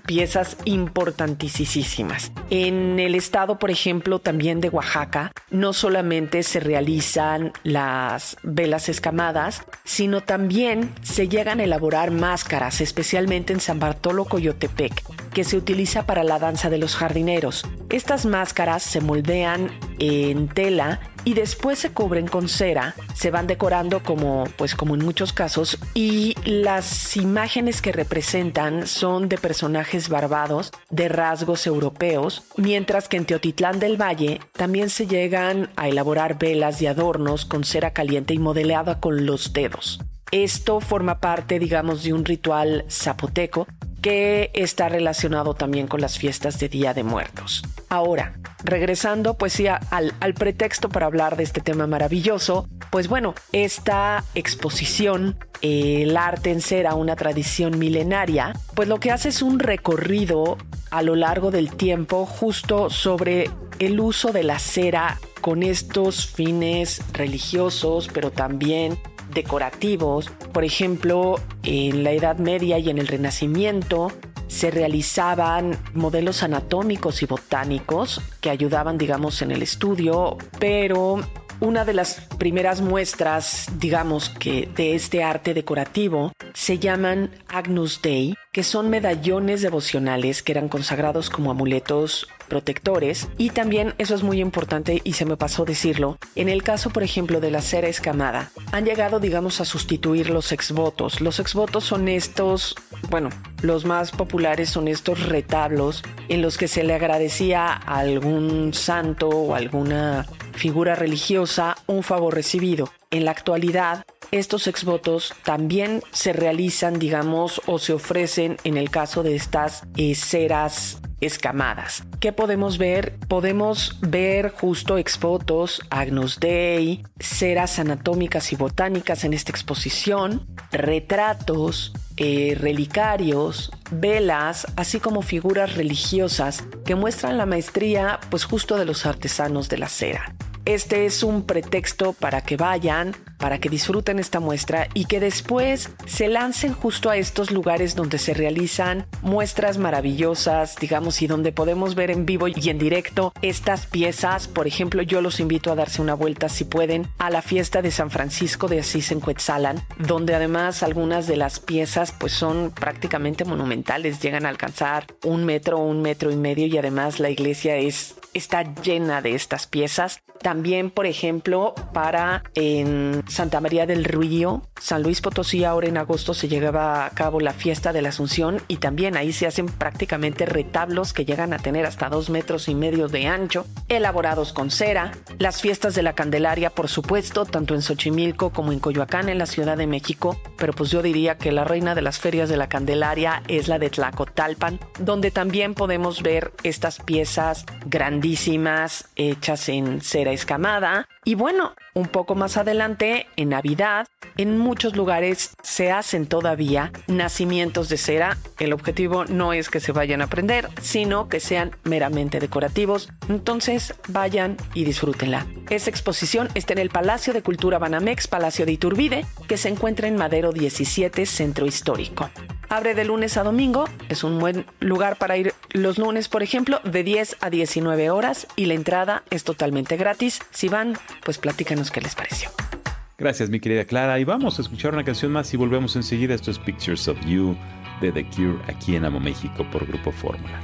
piezas importantísimas. En el estado, por ejemplo, también de Oaxaca, no solamente se realizan las velas escamadas, sino también se llegan a elaborar máscaras, especialmente en San Bartolo Coyotepec, que se utiliza para la danza de los jardineros. Estas máscaras se moldean en tela y después se cubren con cera, se van decorando como, pues como en muchos casos, y las imágenes que representan son de personajes barbados de rasgos europeos, mientras que en Teotitlán del Valle también se llegan a elaborar velas y adornos con cera caliente y modelada con los dedos. Esto forma parte, digamos, de un ritual zapoteco que está relacionado también con las fiestas de Día de Muertos. Ahora, regresando pues sí al, al pretexto para hablar de este tema maravilloso, pues bueno, esta exposición, eh, el arte en cera, una tradición milenaria, pues lo que hace es un recorrido a lo largo del tiempo justo sobre el uso de la cera con estos fines religiosos, pero también decorativos. Por ejemplo, en la Edad Media y en el Renacimiento se realizaban modelos anatómicos y botánicos que ayudaban, digamos, en el estudio, pero una de las primeras muestras, digamos, que de este arte decorativo se llaman Agnus Dei, que son medallones devocionales que eran consagrados como amuletos protectores. Y también, eso es muy importante y se me pasó decirlo, en el caso, por ejemplo, de la cera escamada, han llegado, digamos, a sustituir los exvotos. Los exvotos son estos, bueno, los más populares son estos retablos en los que se le agradecía a algún santo o alguna figura religiosa un favor recibido. En la actualidad, estos exvotos también se realizan, digamos, o se ofrecen en el caso de estas eh, ceras escamadas. ¿Qué podemos ver? Podemos ver justo exvotos, Agnus Dei, ceras anatómicas y botánicas en esta exposición, retratos, eh, relicarios, velas, así como figuras religiosas que muestran la maestría, pues justo de los artesanos de la cera. Este es un pretexto para que vayan, para que disfruten esta muestra y que después se lancen justo a estos lugares donde se realizan muestras maravillosas, digamos, y donde podemos ver en vivo y en directo estas piezas. Por ejemplo, yo los invito a darse una vuelta, si pueden, a la fiesta de San Francisco de Asís en Cuetzalan, donde además algunas de las piezas pues son prácticamente monumentales, llegan a alcanzar un metro, un metro y medio, y además la iglesia es, está llena de estas piezas. También, por ejemplo, para en Santa María del Río, San Luis Potosí, ahora en agosto se llevaba a cabo la fiesta de la Asunción, y también ahí se hacen prácticamente retablos que llegan a tener hasta dos metros y medio de ancho, elaborados con cera. Las fiestas de la Candelaria, por supuesto, tanto en Xochimilco como en Coyoacán, en la Ciudad de México, pero pues yo diría que la reina de las ferias de la Candelaria es la de Tlacotalpan, donde también podemos ver estas piezas grandísimas hechas en cera escamada. Y bueno, un poco más adelante, en Navidad, en muchos lugares se hacen todavía nacimientos de cera. El objetivo no es que se vayan a prender, sino que sean meramente decorativos. Entonces vayan y disfrútenla. Esta exposición está en el Palacio de Cultura Banamex, Palacio de Iturbide, que se encuentra en Madero diecisiete, Centro Histórico. Abre de lunes a domingo, es un buen lugar para ir los lunes, por ejemplo, de diez a diecinueve horas, y la entrada es totalmente gratis. Si van, pues platícanos qué les pareció. Gracias, mi querida Clara, y vamos a escuchar una canción más y volvemos enseguida. Esto es Pictures of You de The Cure, aquí en Amo México por Grupo Fórmula.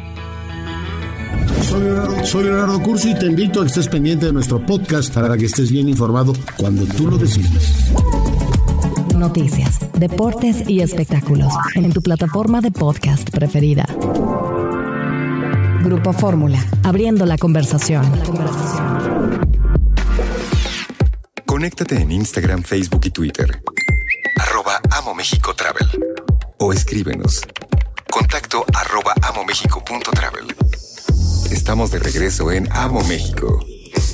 Soy Leonardo, soy Leonardo Cursi y te invito a que estés pendiente de nuestro podcast para que estés bien informado cuando tú lo decidas. Noticias, deportes y espectáculos en tu plataforma de podcast preferida. Grupo Fórmula, abriendo la conversación. La conversación. Conéctate en Instagram, Facebook y Twitter. Arroba Amo México Travel. O escríbenos. Contacto arroba amomexico.travel. Estamos de regreso en Amo México.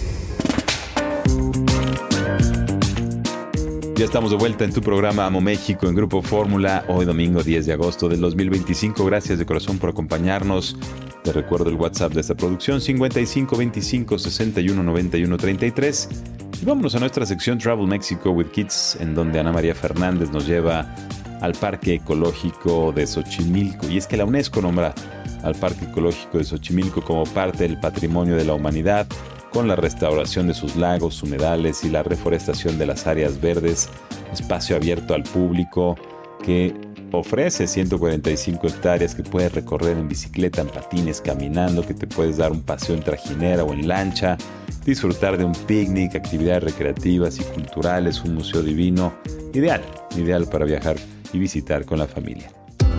Ya estamos de vuelta en tu programa Amo México en Grupo Fórmula, hoy domingo diez de agosto del dos mil veinticinco. Gracias de corazón por acompañarnos. Te recuerdo el WhatsApp de esta producción, cincuenta y cinco veinticinco sesenta y uno noventa y uno treinta y tres. Y vámonos a nuestra sección Travel Mexico with Kids, en donde Ana María Fernández nos lleva al Parque Ecológico de Xochimilco. Y es que la UNESCO nombra al Parque Ecológico de Xochimilco como parte del patrimonio de la humanidad, con la restauración de sus lagos, humedales y la reforestación de las áreas verdes, espacio abierto al público que ofrece ciento cuarenta y cinco hectáreas que puedes recorrer en bicicleta, en patines, caminando, que te puedes dar un paseo en trajinera o en lancha, disfrutar de un picnic, actividades recreativas y culturales, un museo divino, ideal, ideal para viajar y visitar con la familia.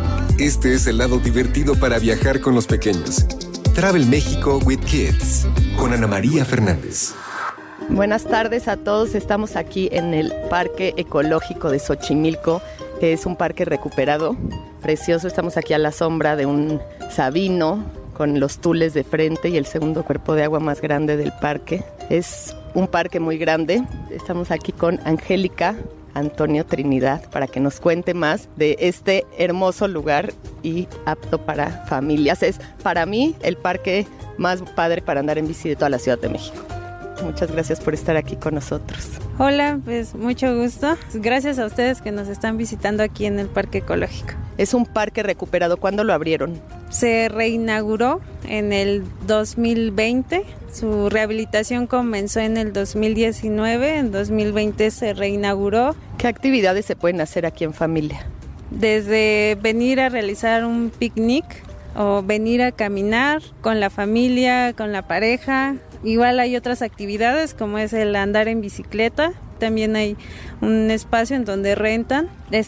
Este es el lado divertido para viajar con los pequeños. Travel México with Kids, con Ana María Fernández. Buenas tardes a todos, estamos aquí en el Parque Ecológico de Xochimilco, que es un parque recuperado, precioso. Estamos aquí a la sombra de un sabino con los tules de frente y el segundo cuerpo de agua más grande del parque. Es un parque muy grande. Estamos aquí con Angélica Antonio Trinidad para que nos cuente más de este hermoso lugar y apto para familias. Es para mí el parque más padre para andar en bici de toda la Ciudad de México. Muchas gracias por estar aquí con nosotros. Hola, pues mucho gusto. Gracias a ustedes que nos están visitando aquí en el Parque Ecológico. Es un parque recuperado. ¿Cuándo lo abrieron? Se reinauguró en el dos mil veinte. Su rehabilitación comenzó en el dos mil diecinueve. En dos mil veinte se reinauguró. ¿Qué actividades se pueden hacer aquí en familia? Desde venir a realizar un picnic o venir a caminar con la familia, con la pareja. Igual hay otras actividades como es el andar en bicicleta. También hay un espacio en donde rentan.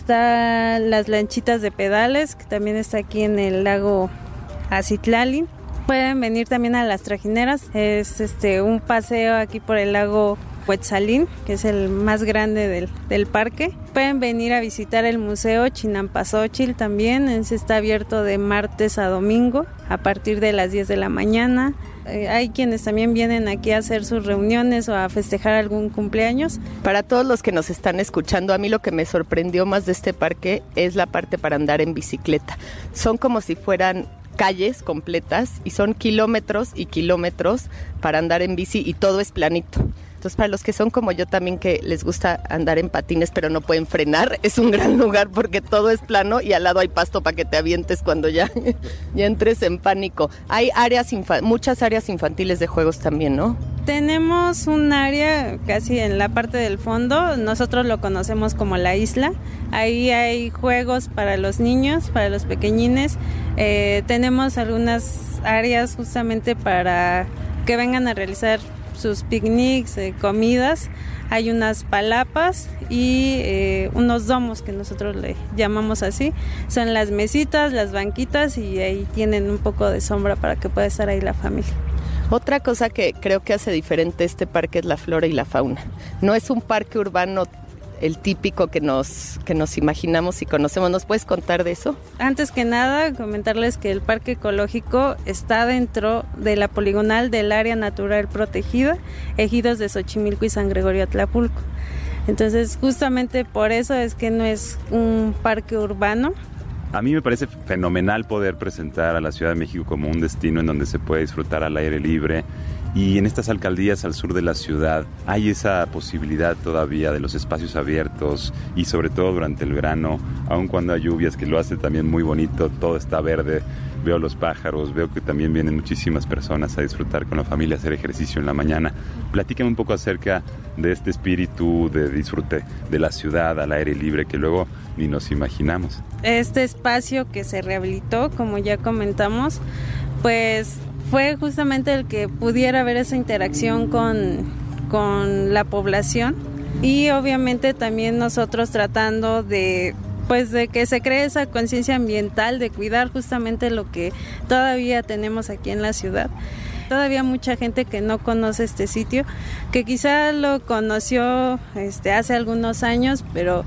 Están las lanchitas de pedales, que también está aquí en el lago Acitlali. Pueden venir también a las trajineras. Es este un paseo aquí por el lago Huetzalín, que es el más grande del, del parque. Pueden venir a visitar el Museo Chinampasóchil también. Ese está abierto de martes a domingo a partir de las diez de la mañana. Eh, hay quienes también vienen aquí a hacer sus reuniones o a festejar algún cumpleaños. Para todos los que nos están escuchando, a mí lo que me sorprendió más de este parque es la parte para andar en bicicleta. Son como si fueran calles completas y son kilómetros y kilómetros para andar en bici y todo es planito. Entonces, para los que son como yo también, que les gusta andar en patines pero no pueden frenar, es un gran lugar porque todo es plano y al lado hay pasto para que te avientes cuando ya, ya entres en pánico. Hay áreas infa- muchas áreas infantiles de juegos también, ¿no? Tenemos un área casi en la parte del fondo, nosotros lo conocemos como la isla. Ahí hay juegos para los niños, para los pequeñines. Eh, tenemos algunas áreas justamente para que vengan a realizar sus picnics, eh, comidas. Hay unas palapas y eh, unos domos que nosotros le llamamos así. Son las mesitas, las banquitas y ahí tienen un poco de sombra para que pueda estar ahí la familia. Otra cosa que creo que hace diferente este parque es la flora y la fauna. No es un parque urbano el típico que nos, que nos imaginamos y conocemos. ¿Nos puedes contar de eso? Antes que nada, comentarles que el Parque Ecológico está dentro de la poligonal del Área Natural Protegida, Ejidos de Xochimilco y San Gregorio Atlapulco. Entonces, justamente por eso es que no es un parque urbano. A mí me parece fenomenal poder presentar a la Ciudad de México como un destino en donde se puede disfrutar al aire libre. Y en estas alcaldías al sur de la ciudad hay esa posibilidad todavía de los espacios abiertos y sobre todo durante el verano, aun cuando hay lluvias, que lo hace también muy bonito, todo está verde, veo los pájaros, veo que también vienen muchísimas personas a disfrutar con la familia, a hacer ejercicio en la mañana. Platícame un poco acerca de este espíritu de disfrute de la ciudad al aire libre que luego ni nos imaginamos. Este espacio que se rehabilitó, como ya comentamos, pues fue justamente el que pudiera haber esa interacción con, con la población y obviamente también nosotros tratando de, pues, de que se cree esa conciencia ambiental, de cuidar justamente lo que todavía tenemos aquí en la ciudad. Todavía mucha gente que no conoce este sitio, que quizá lo conoció este, hace algunos años, pero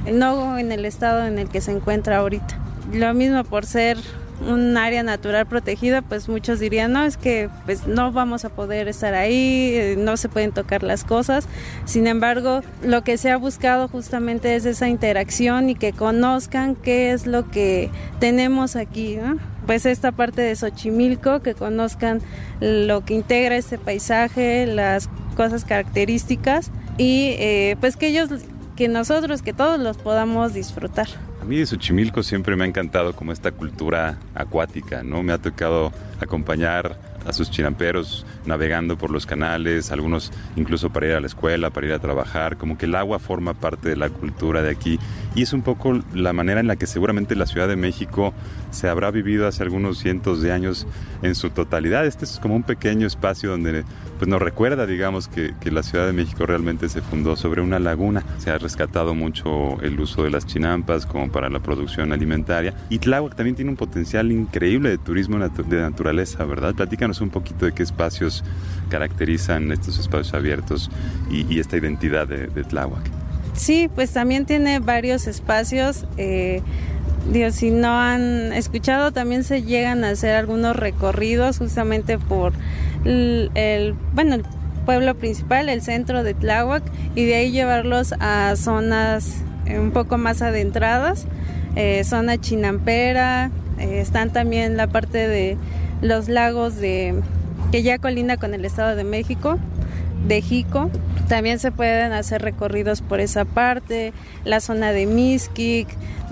no en el estado en el que se encuentra ahorita. Lo mismo por ser un área natural protegida, pues muchos dirían, no, es que pues no vamos a poder estar ahí, no se pueden tocar las cosas. Sin embargo, lo que se ha buscado justamente es esa interacción y que conozcan qué es lo que tenemos aquí, ¿no? Pues esta parte de Xochimilco, que conozcan lo que integra este paisaje, las cosas características y eh, pues que ellos, que nosotros, que todos los podamos disfrutar. A mí de Xochimilco siempre me ha encantado como esta cultura acuática, ¿no? Me ha tocado acompañar a sus chinamperos navegando por los canales, algunos incluso para ir a la escuela, para ir a trabajar, como que el agua forma parte de la cultura de aquí y es un poco la manera en la que seguramente la Ciudad de México se habrá vivido hace algunos cientos de años en su totalidad. Este es como un pequeño espacio donde pues nos recuerda, digamos, que, que la Ciudad de México realmente se fundó sobre una laguna. Se ha rescatado mucho el uso de las chinampas como para la producción alimentaria y Tláhuac también tiene un potencial increíble de turismo natu- de naturaleza, ¿verdad? Platícanos un poquito de qué espacios caracterizan estos espacios abiertos y, y esta identidad de, de Tláhuac. Sí, pues también tiene varios espacios. Eh, digo, si no han escuchado, también se llegan a hacer algunos recorridos justamente por el, el bueno, el pueblo principal, el centro de Tláhuac, y de ahí llevarlos a zonas un poco más adentradas, eh, zona chinampera. Eh, están también la parte de los lagos de que ya colinda con el Estado de México, de Jico. También se pueden hacer recorridos por esa parte, la zona de Mixquic,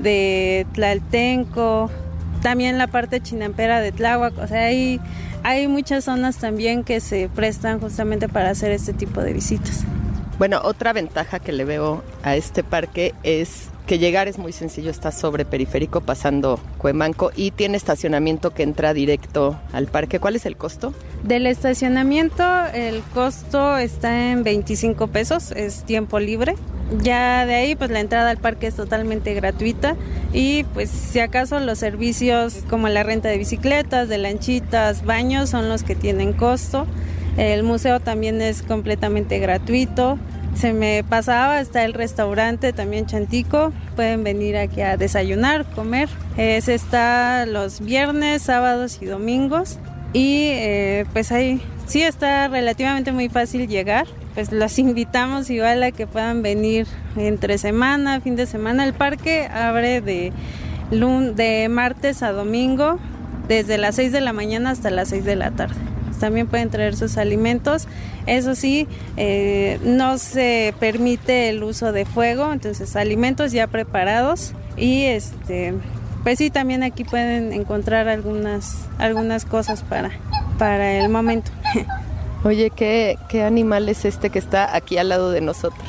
de Tlaltenco, también la parte chinampera de Tláhuac. O sea, hay, hay muchas zonas también que se prestan justamente para hacer este tipo de visitas. Bueno, otra ventaja que le veo a este parque es que llegar es muy sencillo, está sobre Periférico pasando Cuemanco y tiene estacionamiento que entra directo al parque. ¿Cuál es el costo? Del estacionamiento, el costo está en veinticinco pesos, es tiempo libre. Ya de ahí, pues la entrada al parque es totalmente gratuita y pues si acaso los servicios como la renta de bicicletas, de lanchitas, baños son los que tienen costo. El museo también es completamente gratuito. Se me pasaba, está el restaurante también Chantico, pueden venir aquí a desayunar, comer. Eh, se está los viernes, sábados y domingos y eh, pues ahí sí está relativamente muy fácil llegar. Pues los invitamos igual a que puedan venir entre semana, fin de semana. El parque abre de, lun- de martes a domingo desde las seis de la mañana hasta las seis de la tarde. También pueden traer sus alimentos. Eso sí, eh, no se permite el uso de fuego, entonces alimentos ya preparados y este, pues sí, también aquí pueden encontrar algunas, algunas cosas para, para el momento. Oye, ¿qué, ¿qué animal es este que está aquí al lado de nosotros?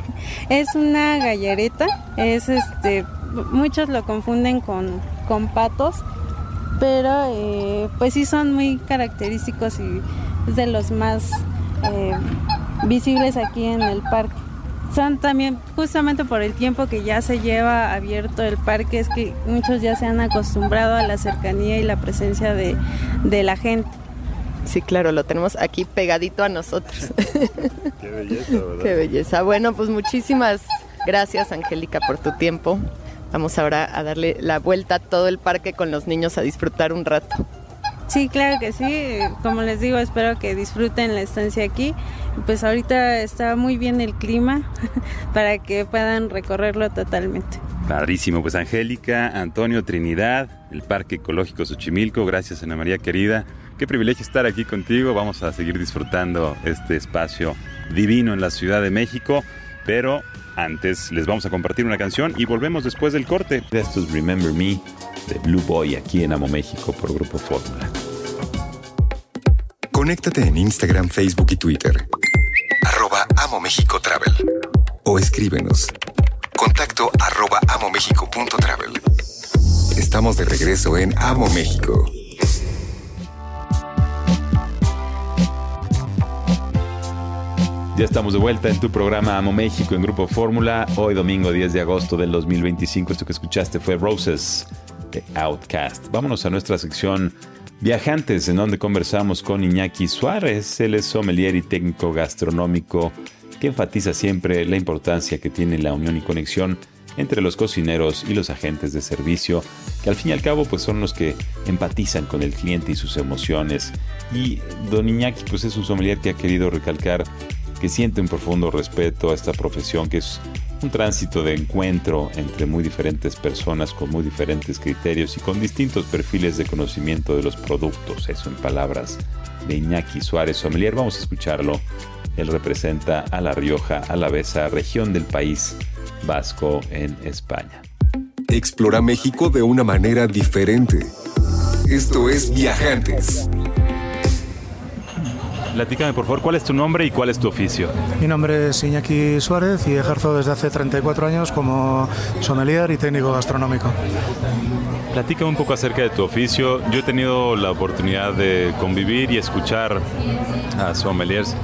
Es una gallareta, es este, muchos lo confunden con, con patos, pero eh, pues sí son muy característicos y es de los más eh, visibles aquí en el parque. Son también, justamente por el tiempo que ya se lleva abierto el parque, es que muchos ya se han acostumbrado a la cercanía y la presencia de, de la gente. Sí, claro, lo tenemos aquí pegadito a nosotros. Qué belleza, ¿verdad? Qué belleza. Bueno, pues muchísimas gracias, Angélica, por tu tiempo. Vamos ahora a darle la vuelta a todo el parque con los niños a disfrutar un rato. Sí, claro que sí. Como les digo, espero que disfruten la estancia aquí. Pues ahorita está muy bien el clima para que puedan recorrerlo totalmente. Padrísimo. Pues Angélica, Antonio, Trinidad, el Parque Ecológico Xochimilco. Gracias, Ana María querida. Qué privilegio estar aquí contigo. Vamos a seguir disfrutando este espacio divino en la Ciudad de México. Pero antes les vamos a compartir una canción y volvemos después del corte. Esto es Remember Me de Blue Boy aquí en Amo México por Grupo Fórmula. Conéctate en Instagram, Facebook y Twitter. Arroba Amo México Travel. O escríbenos. Contacto arroba amomexico.travel. Estamos de regreso en Amo México. Ya estamos de vuelta en tu programa Amo México en Grupo Fórmula. Hoy domingo diez de agosto del dos mil veinticinco. Esto que escuchaste fue Roses de Outkast. Vámonos a nuestra sección Viajantes, en donde conversamos con Iñaki Suárez. Él es sommelier y técnico gastronómico que enfatiza siempre la importancia que tiene la unión y conexión entre los cocineros y los agentes de servicio, que al fin y al cabo pues son los que empatizan con el cliente y sus emociones. Y don Iñaki pues es un sommelier que ha querido recalcar que siente un profundo respeto a esta profesión, que es un tránsito de encuentro entre muy diferentes personas con muy diferentes criterios y con distintos perfiles de conocimiento de los productos. Eso en palabras de Iñaki Suárez, sommelier. Vamos a escucharlo. Él representa a La Rioja Alavesa, región del País Vasco en España. Explora México de una manera diferente. Esto es Viajantes. Platícame, por favor, ¿cuál es tu nombre y cuál es tu oficio? Mi nombre es Iñaki Suárez y ejerzo desde hace treinta y cuatro años como sommelier y técnico gastronómico. Platícame un poco acerca de tu oficio. Yo he tenido la oportunidad de convivir y escuchar a sommeliers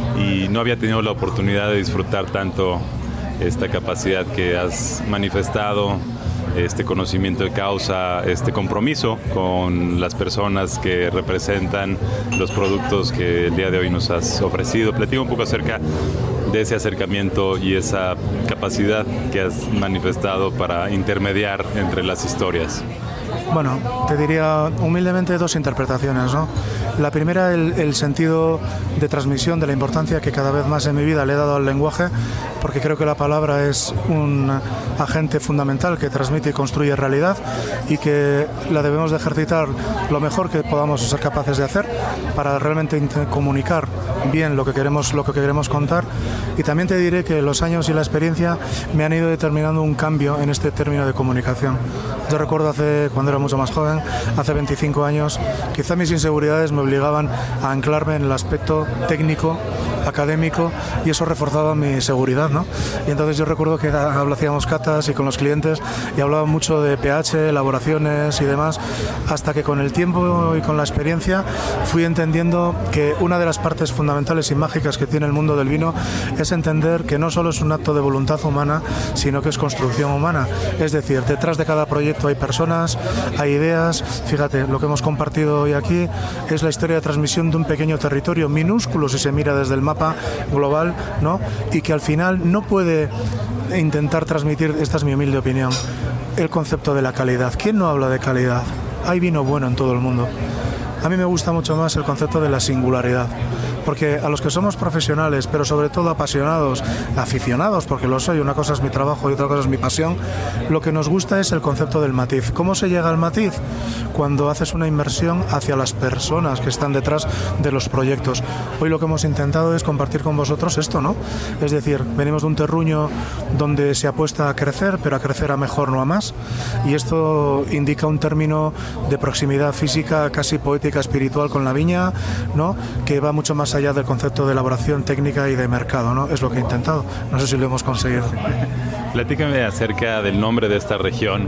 y no había tenido la oportunidad de disfrutar tanto esta capacidad que has manifestado, este conocimiento de causa, este compromiso con las personas que representan los productos que el día de hoy nos has ofrecido. Platica un poco acerca de ese acercamiento y esa capacidad que has manifestado para intermediar entre las historias. Bueno, te diría humildemente dos interpretaciones, ¿no? La primera, el, el sentido de transmisión de la importancia que cada vez más en mi vida le he dado al lenguaje, porque creo que la palabra es un agente fundamental que transmite y construye realidad y que la debemos de ejercitar lo mejor que podamos ser capaces de hacer para realmente comunicar bien lo que queremos, lo que queremos contar. Y también te diré que los años y la experiencia me han ido determinando un cambio en este término de comunicación. Yo recuerdo hace, cuando era mucho más joven, hace veinticinco años, quizá mis inseguridades me obligaban a anclarme en el aspecto técnico, académico, y eso reforzaba mi seguridad, ¿no? Y entonces yo recuerdo que hacíamos catas y con los clientes y hablaba mucho de pH, elaboraciones y demás, hasta que con el tiempo y con la experiencia fui entendiendo que una de las partes fundamentales y mágicas que tiene el mundo del vino es entender que no solo es un acto de voluntad humana, sino que es construcción humana. Es decir, detrás de cada proyecto hay personas, hay ideas. Fíjate, lo que hemos compartido hoy aquí es la historia de transmisión de un pequeño territorio minúsculo si se mira desde el mapa global, ¿no? Y que al final no puede intentar transmitir, esta es mi humilde opinión, el concepto de la calidad. ¿Quién no habla de calidad? Hay vino bueno en todo el mundo. A mí me gusta mucho más el concepto de la singularidad, porque a los que somos profesionales, pero sobre todo apasionados, aficionados, porque lo soy, una cosa es mi trabajo y otra cosa es mi pasión, lo que nos gusta es el concepto del matiz. ¿Cómo se llega al matiz? Cuando haces una inversión hacia las personas que están detrás de los proyectos. Hoy lo que hemos intentado es compartir con vosotros esto, ¿no? Es decir, venimos de un terruño donde se apuesta a crecer, pero a crecer a mejor, no a más, y esto indica un término de proximidad física casi poética espiritual con la viña, ¿no? Que va mucho más allá del concepto de elaboración técnica y de mercado, ¿no? Es lo que he intentado. No sé si lo hemos conseguido. Platícame acerca del nombre de esta región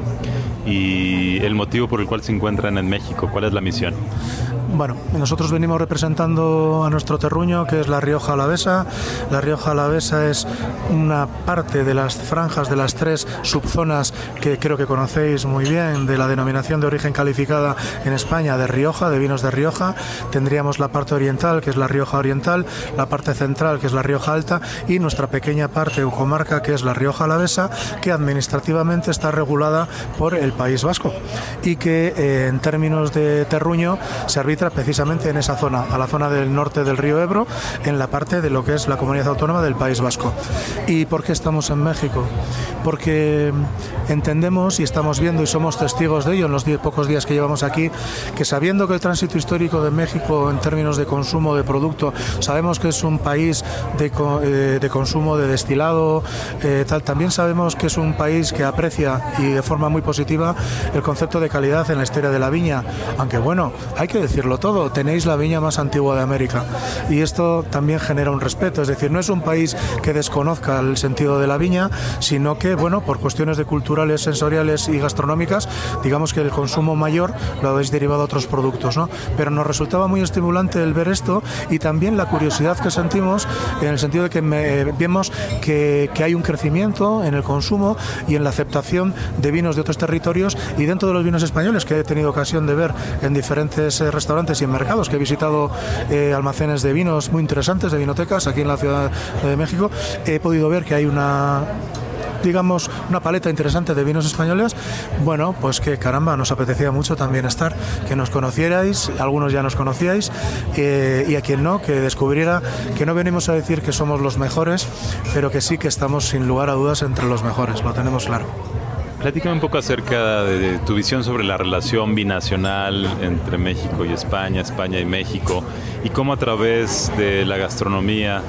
y el motivo por el cual se encuentran en México. ¿Cuál es la misión? Bueno, nosotros venimos representando a nuestro terruño, que es la Rioja Alavesa. La Rioja Alavesa es una parte de las franjas de las tres subzonas que creo que conocéis muy bien, de la denominación de origen calificada en España de Rioja, de vinos de Rioja. Tendríamos la parte oriental, que es la Rioja Oriental, la parte central, que es la Rioja Alta, y nuestra pequeña parte o comarca, que es la Rioja Alavesa, que administrativamente está regulada por el País Vasco y que eh, en términos de terruño se arbitra precisamente en esa zona, a la zona del norte del río Ebro, en la parte de lo que es la comunidad autónoma del País Vasco. ¿Y por qué estamos en México? Porque entendemos y estamos viendo y somos testigos de ello en los diez, pocos días que llevamos aquí, que sabiendo que el tránsito histórico de México en términos de consumo de producto, sabemos que es un país de, eh, de consumo de destilado, eh, tal, también sabemos que es un país que aprecia y de forma muy positiva el concepto de calidad en la historia de la viña, aunque bueno, hay que decirlo todo, tenéis la viña más antigua de América y esto también genera un respeto, es decir, no es un país que desconozca el sentido de la viña, sino que, bueno, por cuestiones de culturales, sensoriales y gastronómicas, digamos que el consumo mayor lo habéis derivado a otros productos, ¿no? Pero nos resultaba muy estimulante el ver esto y también la curiosidad que sentimos en el sentido de que me, vemos que, que hay un crecimiento en el consumo y en la aceptación de vinos de otros territorios y dentro de los vinos españoles que he tenido ocasión de ver en diferentes eh, restaurantes y en mercados, que he visitado eh, almacenes de vinos muy interesantes, de vinotecas aquí en la Ciudad de México, he podido ver que hay una digamos, una paleta interesante de vinos españoles. Bueno, pues que caramba, nos apetecía mucho también estar, que nos conocierais, algunos ya nos conocíais, eh, y a quien no, que descubriera que no venimos a decir que somos los mejores, pero que sí que estamos sin lugar a dudas entre los mejores, lo tenemos claro. Platícame un poco acerca de tu visión sobre la relación binacional entre México y España, España y México, y cómo a través de la gastronomía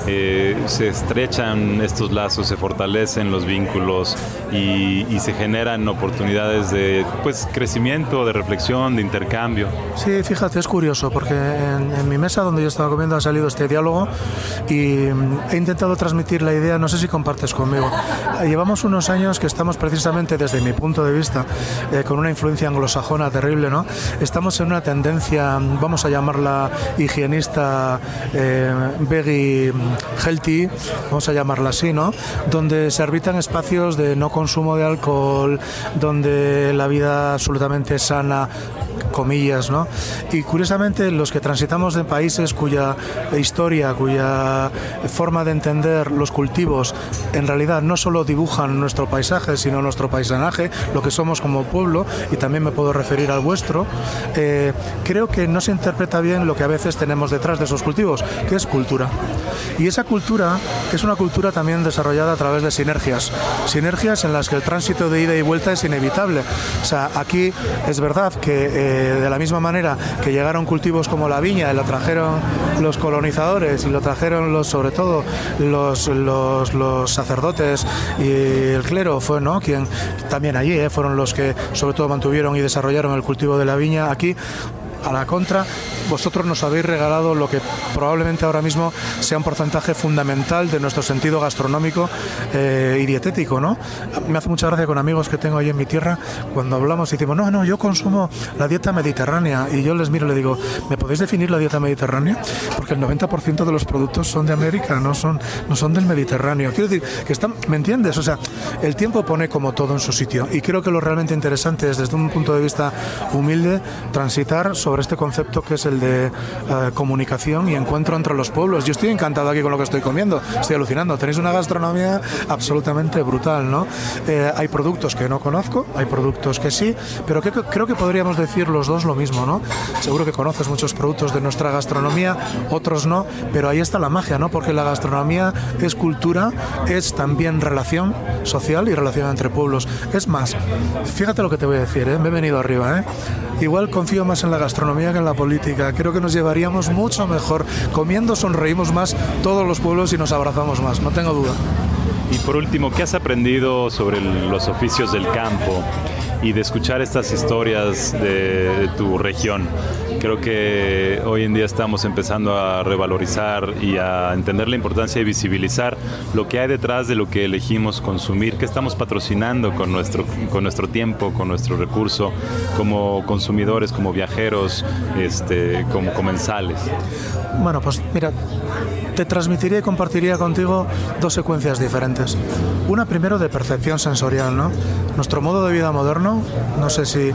eh, se estrechan estos lazos, se fortalecen los vínculos y, y se generan oportunidades de pues, crecimiento, de reflexión, de intercambio. Sí, fíjate, es curioso porque en, en mi mesa donde yo estaba comiendo ha salido este diálogo y he intentado transmitir la idea, no sé si compartes conmigo. Llevamos unos años que estamos precisamente desde mi punto de vista eh, con una influencia anglosajona terrible, ¿no? Estamos en una tendencia, vamos a llamarla higienista, eh, veggie healthy, vamos a llamarla así, ¿no? Donde se arbitran espacios de no consumo de alcohol, donde la vida absolutamente sana, comillas, ¿no? Y curiosamente los que transitamos de países cuya historia, cuya forma de entender los cultivos en realidad no solo dibujan nuestro paisaje, sino nuestro paisanaje, lo que somos como pueblo, y también me puedo referir al vuestro, eh, creo que no se interpreta bien lo que a veces tenemos detrás de esos cultivos, que es cultura. Y esa cultura es una cultura también desarrollada a través de sinergias, sinergias en las que el tránsito de ida y vuelta es inevitable. O sea, aquí es verdad que eh, de la misma manera que llegaron cultivos como la viña y lo trajeron los colonizadores y lo trajeron los, sobre todo los, los, los sacerdotes y el clero fue, ¿no? Quien también allí eh, fueron los que sobre todo mantuvieron y desarrollaron el cultivo de la viña. Aquí, a la contra, vosotros nos habéis regalado lo que probablemente ahora mismo sea un porcentaje fundamental de nuestro sentido gastronómico eh, y dietético, ¿no? Me hace mucha gracia con amigos que tengo ahí en mi tierra, cuando hablamos y decimos, no, no, yo consumo la dieta mediterránea, y yo les miro y les digo, ¿me podéis definir la dieta mediterránea? Porque el noventa por ciento de los productos son de América, no son, no son del Mediterráneo. Quiero decir, que están, ¿me entiendes? O sea, el tiempo pone como todo en su sitio, y creo que lo realmente interesante es, desde un punto de vista humilde, transitar sobre este concepto que es el de eh, comunicación y encuentro entre los pueblos. Yo estoy encantado aquí con lo que estoy comiendo, estoy alucinando. Tenéis una gastronomía absolutamente brutal, ¿no? Eh, hay productos que no conozco, hay productos que sí, pero que, creo que podríamos decir los dos lo mismo, ¿no? Seguro que conoces muchos productos de nuestra gastronomía, otros no, pero ahí está la magia, ¿no? Porque la gastronomía es cultura, es también relación social y relación entre pueblos. Es más, fíjate lo que te voy a decir, ¿eh? Me he venido arriba, ¿eh? Igual confío más en la gastronomía que en la política. Creo que nos llevaríamos mucho mejor. Comiendo sonreímos más todos los pueblos y nos abrazamos más, no tengo duda. Y por último, ¿qué has aprendido sobre el, los oficios del campo y de escuchar estas historias de, de tu región? Creo que hoy en día estamos empezando a revalorizar y a entender la importancia de visibilizar lo que hay detrás de lo que elegimos consumir, qué estamos patrocinando con nuestro, con nuestro tiempo, con nuestro recurso, como consumidores, como viajeros, este, como comensales. Bueno, pues mira, te transmitiría y compartiría contigo dos secuencias diferentes. Una primero de percepción sensorial, ¿no? Nuestro modo de vida moderno, no sé si...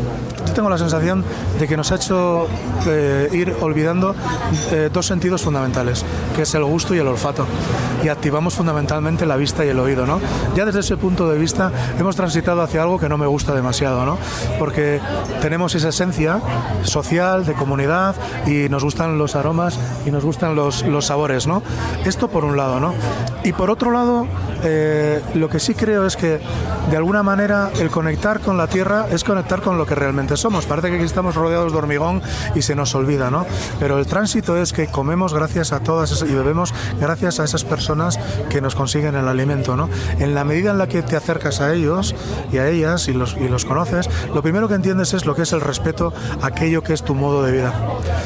Yo tengo la sensación de que nos ha hecho eh, ir olvidando eh, dos sentidos fundamentales, que es el gusto y el olfato. Y activamos fundamentalmente la vista y el oído, ¿no? Ya desde ese punto de vista hemos transitado hacia algo que no me gusta demasiado, ¿no? Porque tenemos esa esencia social, de comunidad, y nos gustan los aromas y nos gustan los, los sabores, ¿no? Esto por un lado, ¿no? Y por otro lado, eh, lo que sí creo es que, de alguna manera, el conectar con la tierra es conectar con lo que realmente somos. Parece que aquí estamos rodeados de hormigón y se nos olvida, ¿no? Pero el tránsito es que comemos gracias a todas esas, y bebemos gracias a esas personas que nos consiguen el alimento, ¿no? En la medida en la que te acercas a ellos y a ellas y los, y los conoces, lo primero que entiendes es lo que es el respeto a aquello que es tu modo de vida.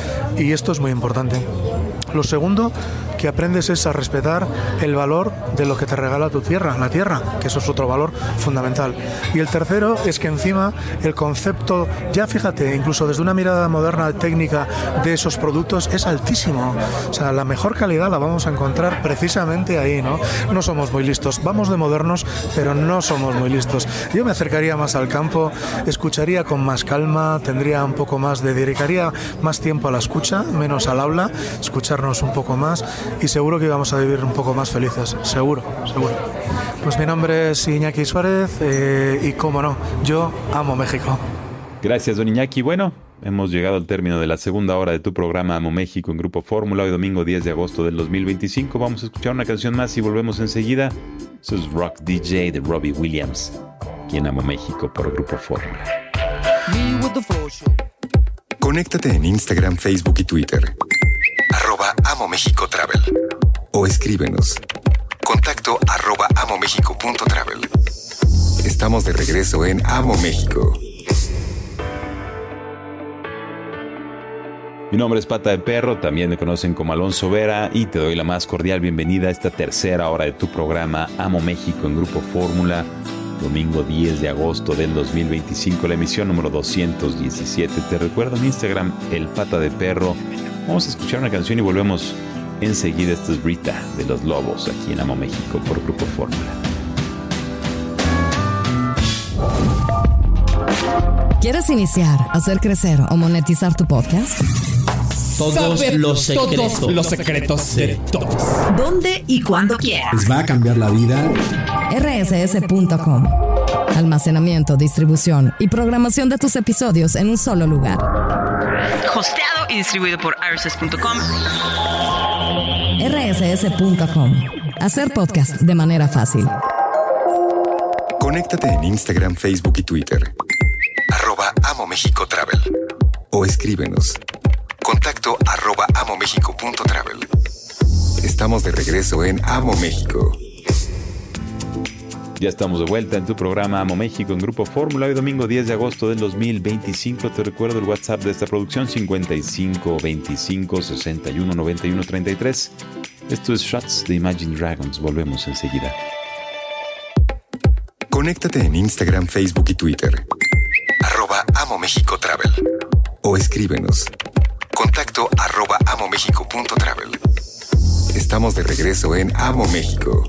Y esto es muy importante. Lo segundo que aprendes es a respetar el valor de lo que te regala tu tierra, la tierra, que eso es otro valor fundamental. Y el tercero es que encima el concepto, ya fíjate, incluso desde una mirada moderna, técnica de esos productos, es altísimo. O sea, la mejor calidad la vamos a encontrar precisamente ahí, ¿no? No somos muy listos, vamos de modernos, pero no somos muy listos. Yo me acercaría más al campo, escucharía con más calma, tendría un poco más de, dedicaría más tiempo a la escucha, menos al habla, escucharnos un poco más, y seguro que íbamos a vivir un poco más felices, seguro, seguro. Pues mi nombre es Iñaki Suárez eh, y cómo no, yo amo México. Gracias, don Iñaki. Bueno, hemos llegado al término de la segunda hora de tu programa Amo México en Grupo Fórmula. Hoy domingo diez de agosto del dos mil veinticinco. Vamos a escuchar una canción más y volvemos enseguida. Eso es Rock D J de Robbie Williams, aquí en Amo México por Grupo Fórmula. Conéctate en Instagram, Facebook y Twitter. Arroba Amo México Travel. o escríbenos. Contacto arroba amomexico.travel. Estamos de regreso en Amo México. Mi nombre es Pata de Perro, también me conocen como Alonso Vera y te doy la más cordial bienvenida a esta tercera hora de tu programa Amo México en Grupo Fórmula, domingo diez de agosto del dos mil veinticinco, la emisión número doscientos diecisiete. Te recuerdo en Instagram, el Pata de Perro. Vamos a escuchar una canción y volvemos enseguida. Esto es Rita de Los Lobos, aquí en Amo México por Grupo Fórmula. ¿Quieres iniciar, hacer crecer o monetizar tu podcast? Todos Saber los secretos. Todos los secretos de todos. ¿Dónde y cuándo quieras? ¿Les va a cambiar la vida? R S S punto com. Almacenamiento, distribución y programación de tus episodios en un solo lugar. Hosteado y distribuido por R S S punto com. R S S punto com. Hacer podcast de manera fácil. Conéctate en Instagram, Facebook y Twitter. Arroba Amo México Travel. O escríbenos. Contacto arroba amomexico.travel. Estamos de regreso en Amo México. Ya estamos de vuelta en tu programa Amo México en Grupo Fórmula. Hoy domingo diez de agosto del dos mil veinticinco. Te recuerdo el WhatsApp de esta producción: cincuenta y cinco veinticinco sesenta y uno noventa y uno treinta y tres. Esto es Shots de Imagine Dragons. Volvemos enseguida. Conéctate en Instagram, Facebook y Twitter. Arroba Amo México Travel. O escríbenos. Contacto arroba amomexico.travel. Estamos de regreso en Amo México.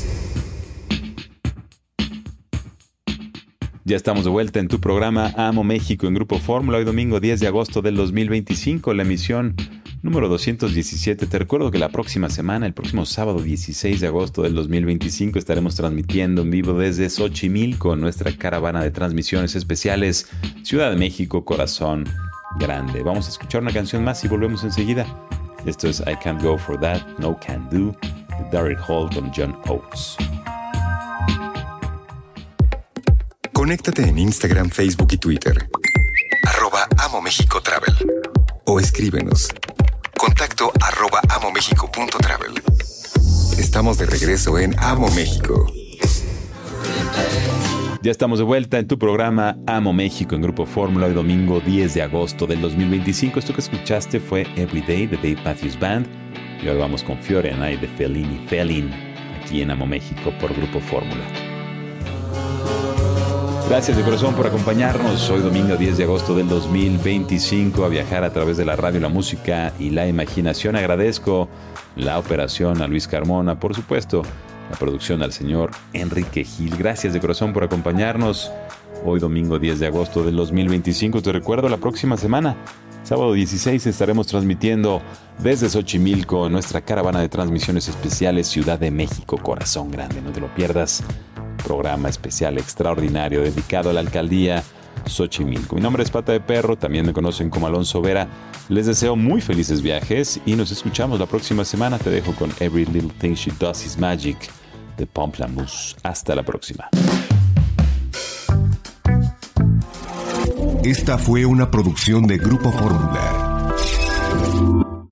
Ya estamos de vuelta en tu programa Amo México en Grupo Fórmula. Hoy domingo diez de agosto del dos mil veinticinco, la emisión número doscientos diecisiete. Te recuerdo que la próxima semana, el próximo sábado dieciséis de agosto del dos mil veinticinco, estaremos transmitiendo en vivo desde Xochimilco, nuestra caravana de transmisiones especiales, Ciudad de México, Corazón Grande. Vamos a escuchar una canción más y volvemos enseguida. Esto es I Can't Go For That, No Can Do, de Daryl Hall con John Oates. Conéctate en Instagram, Facebook y Twitter. Arroba Amo México Travel. O escríbenos. Contacto arroba amomexico.travel. Estamos de regreso en Amo México. Ya estamos de vuelta en tu programa Amo México en Grupo Fórmula. Hoy domingo diez de agosto del dos mil veinticinco. Esto que escuchaste fue Everyday de Dave Matthews Band. Y ahora vamos con Fiore and I de Fellini Felin, aquí en Amo México por Grupo Fórmula. Gracias de corazón por acompañarnos hoy domingo diez de agosto del dos mil veinticinco a viajar a través de la radio, la música y la imaginación. Agradezco la operación a Luis Carmona, por supuesto, la producción al señor Enrique Gil. Gracias de corazón por acompañarnos hoy domingo diez de agosto del dos mil veinticinco. Te recuerdo la próxima semana, sábado dieciséis, estaremos transmitiendo desde Xochimilco nuestra caravana de transmisiones especiales Ciudad de México, Corazón Grande. No te lo pierdas. Programa especial extraordinario dedicado a la alcaldía Xochimilco. Mi nombre es Pata de Perro, también me conocen como Alonso Vera. Les deseo muy felices viajes y nos escuchamos la próxima semana. Te dejo con Every Little Thing She Does Is Magic de Pomplamoose. Hasta la próxima. Esta fue una producción de Grupo Fórmula.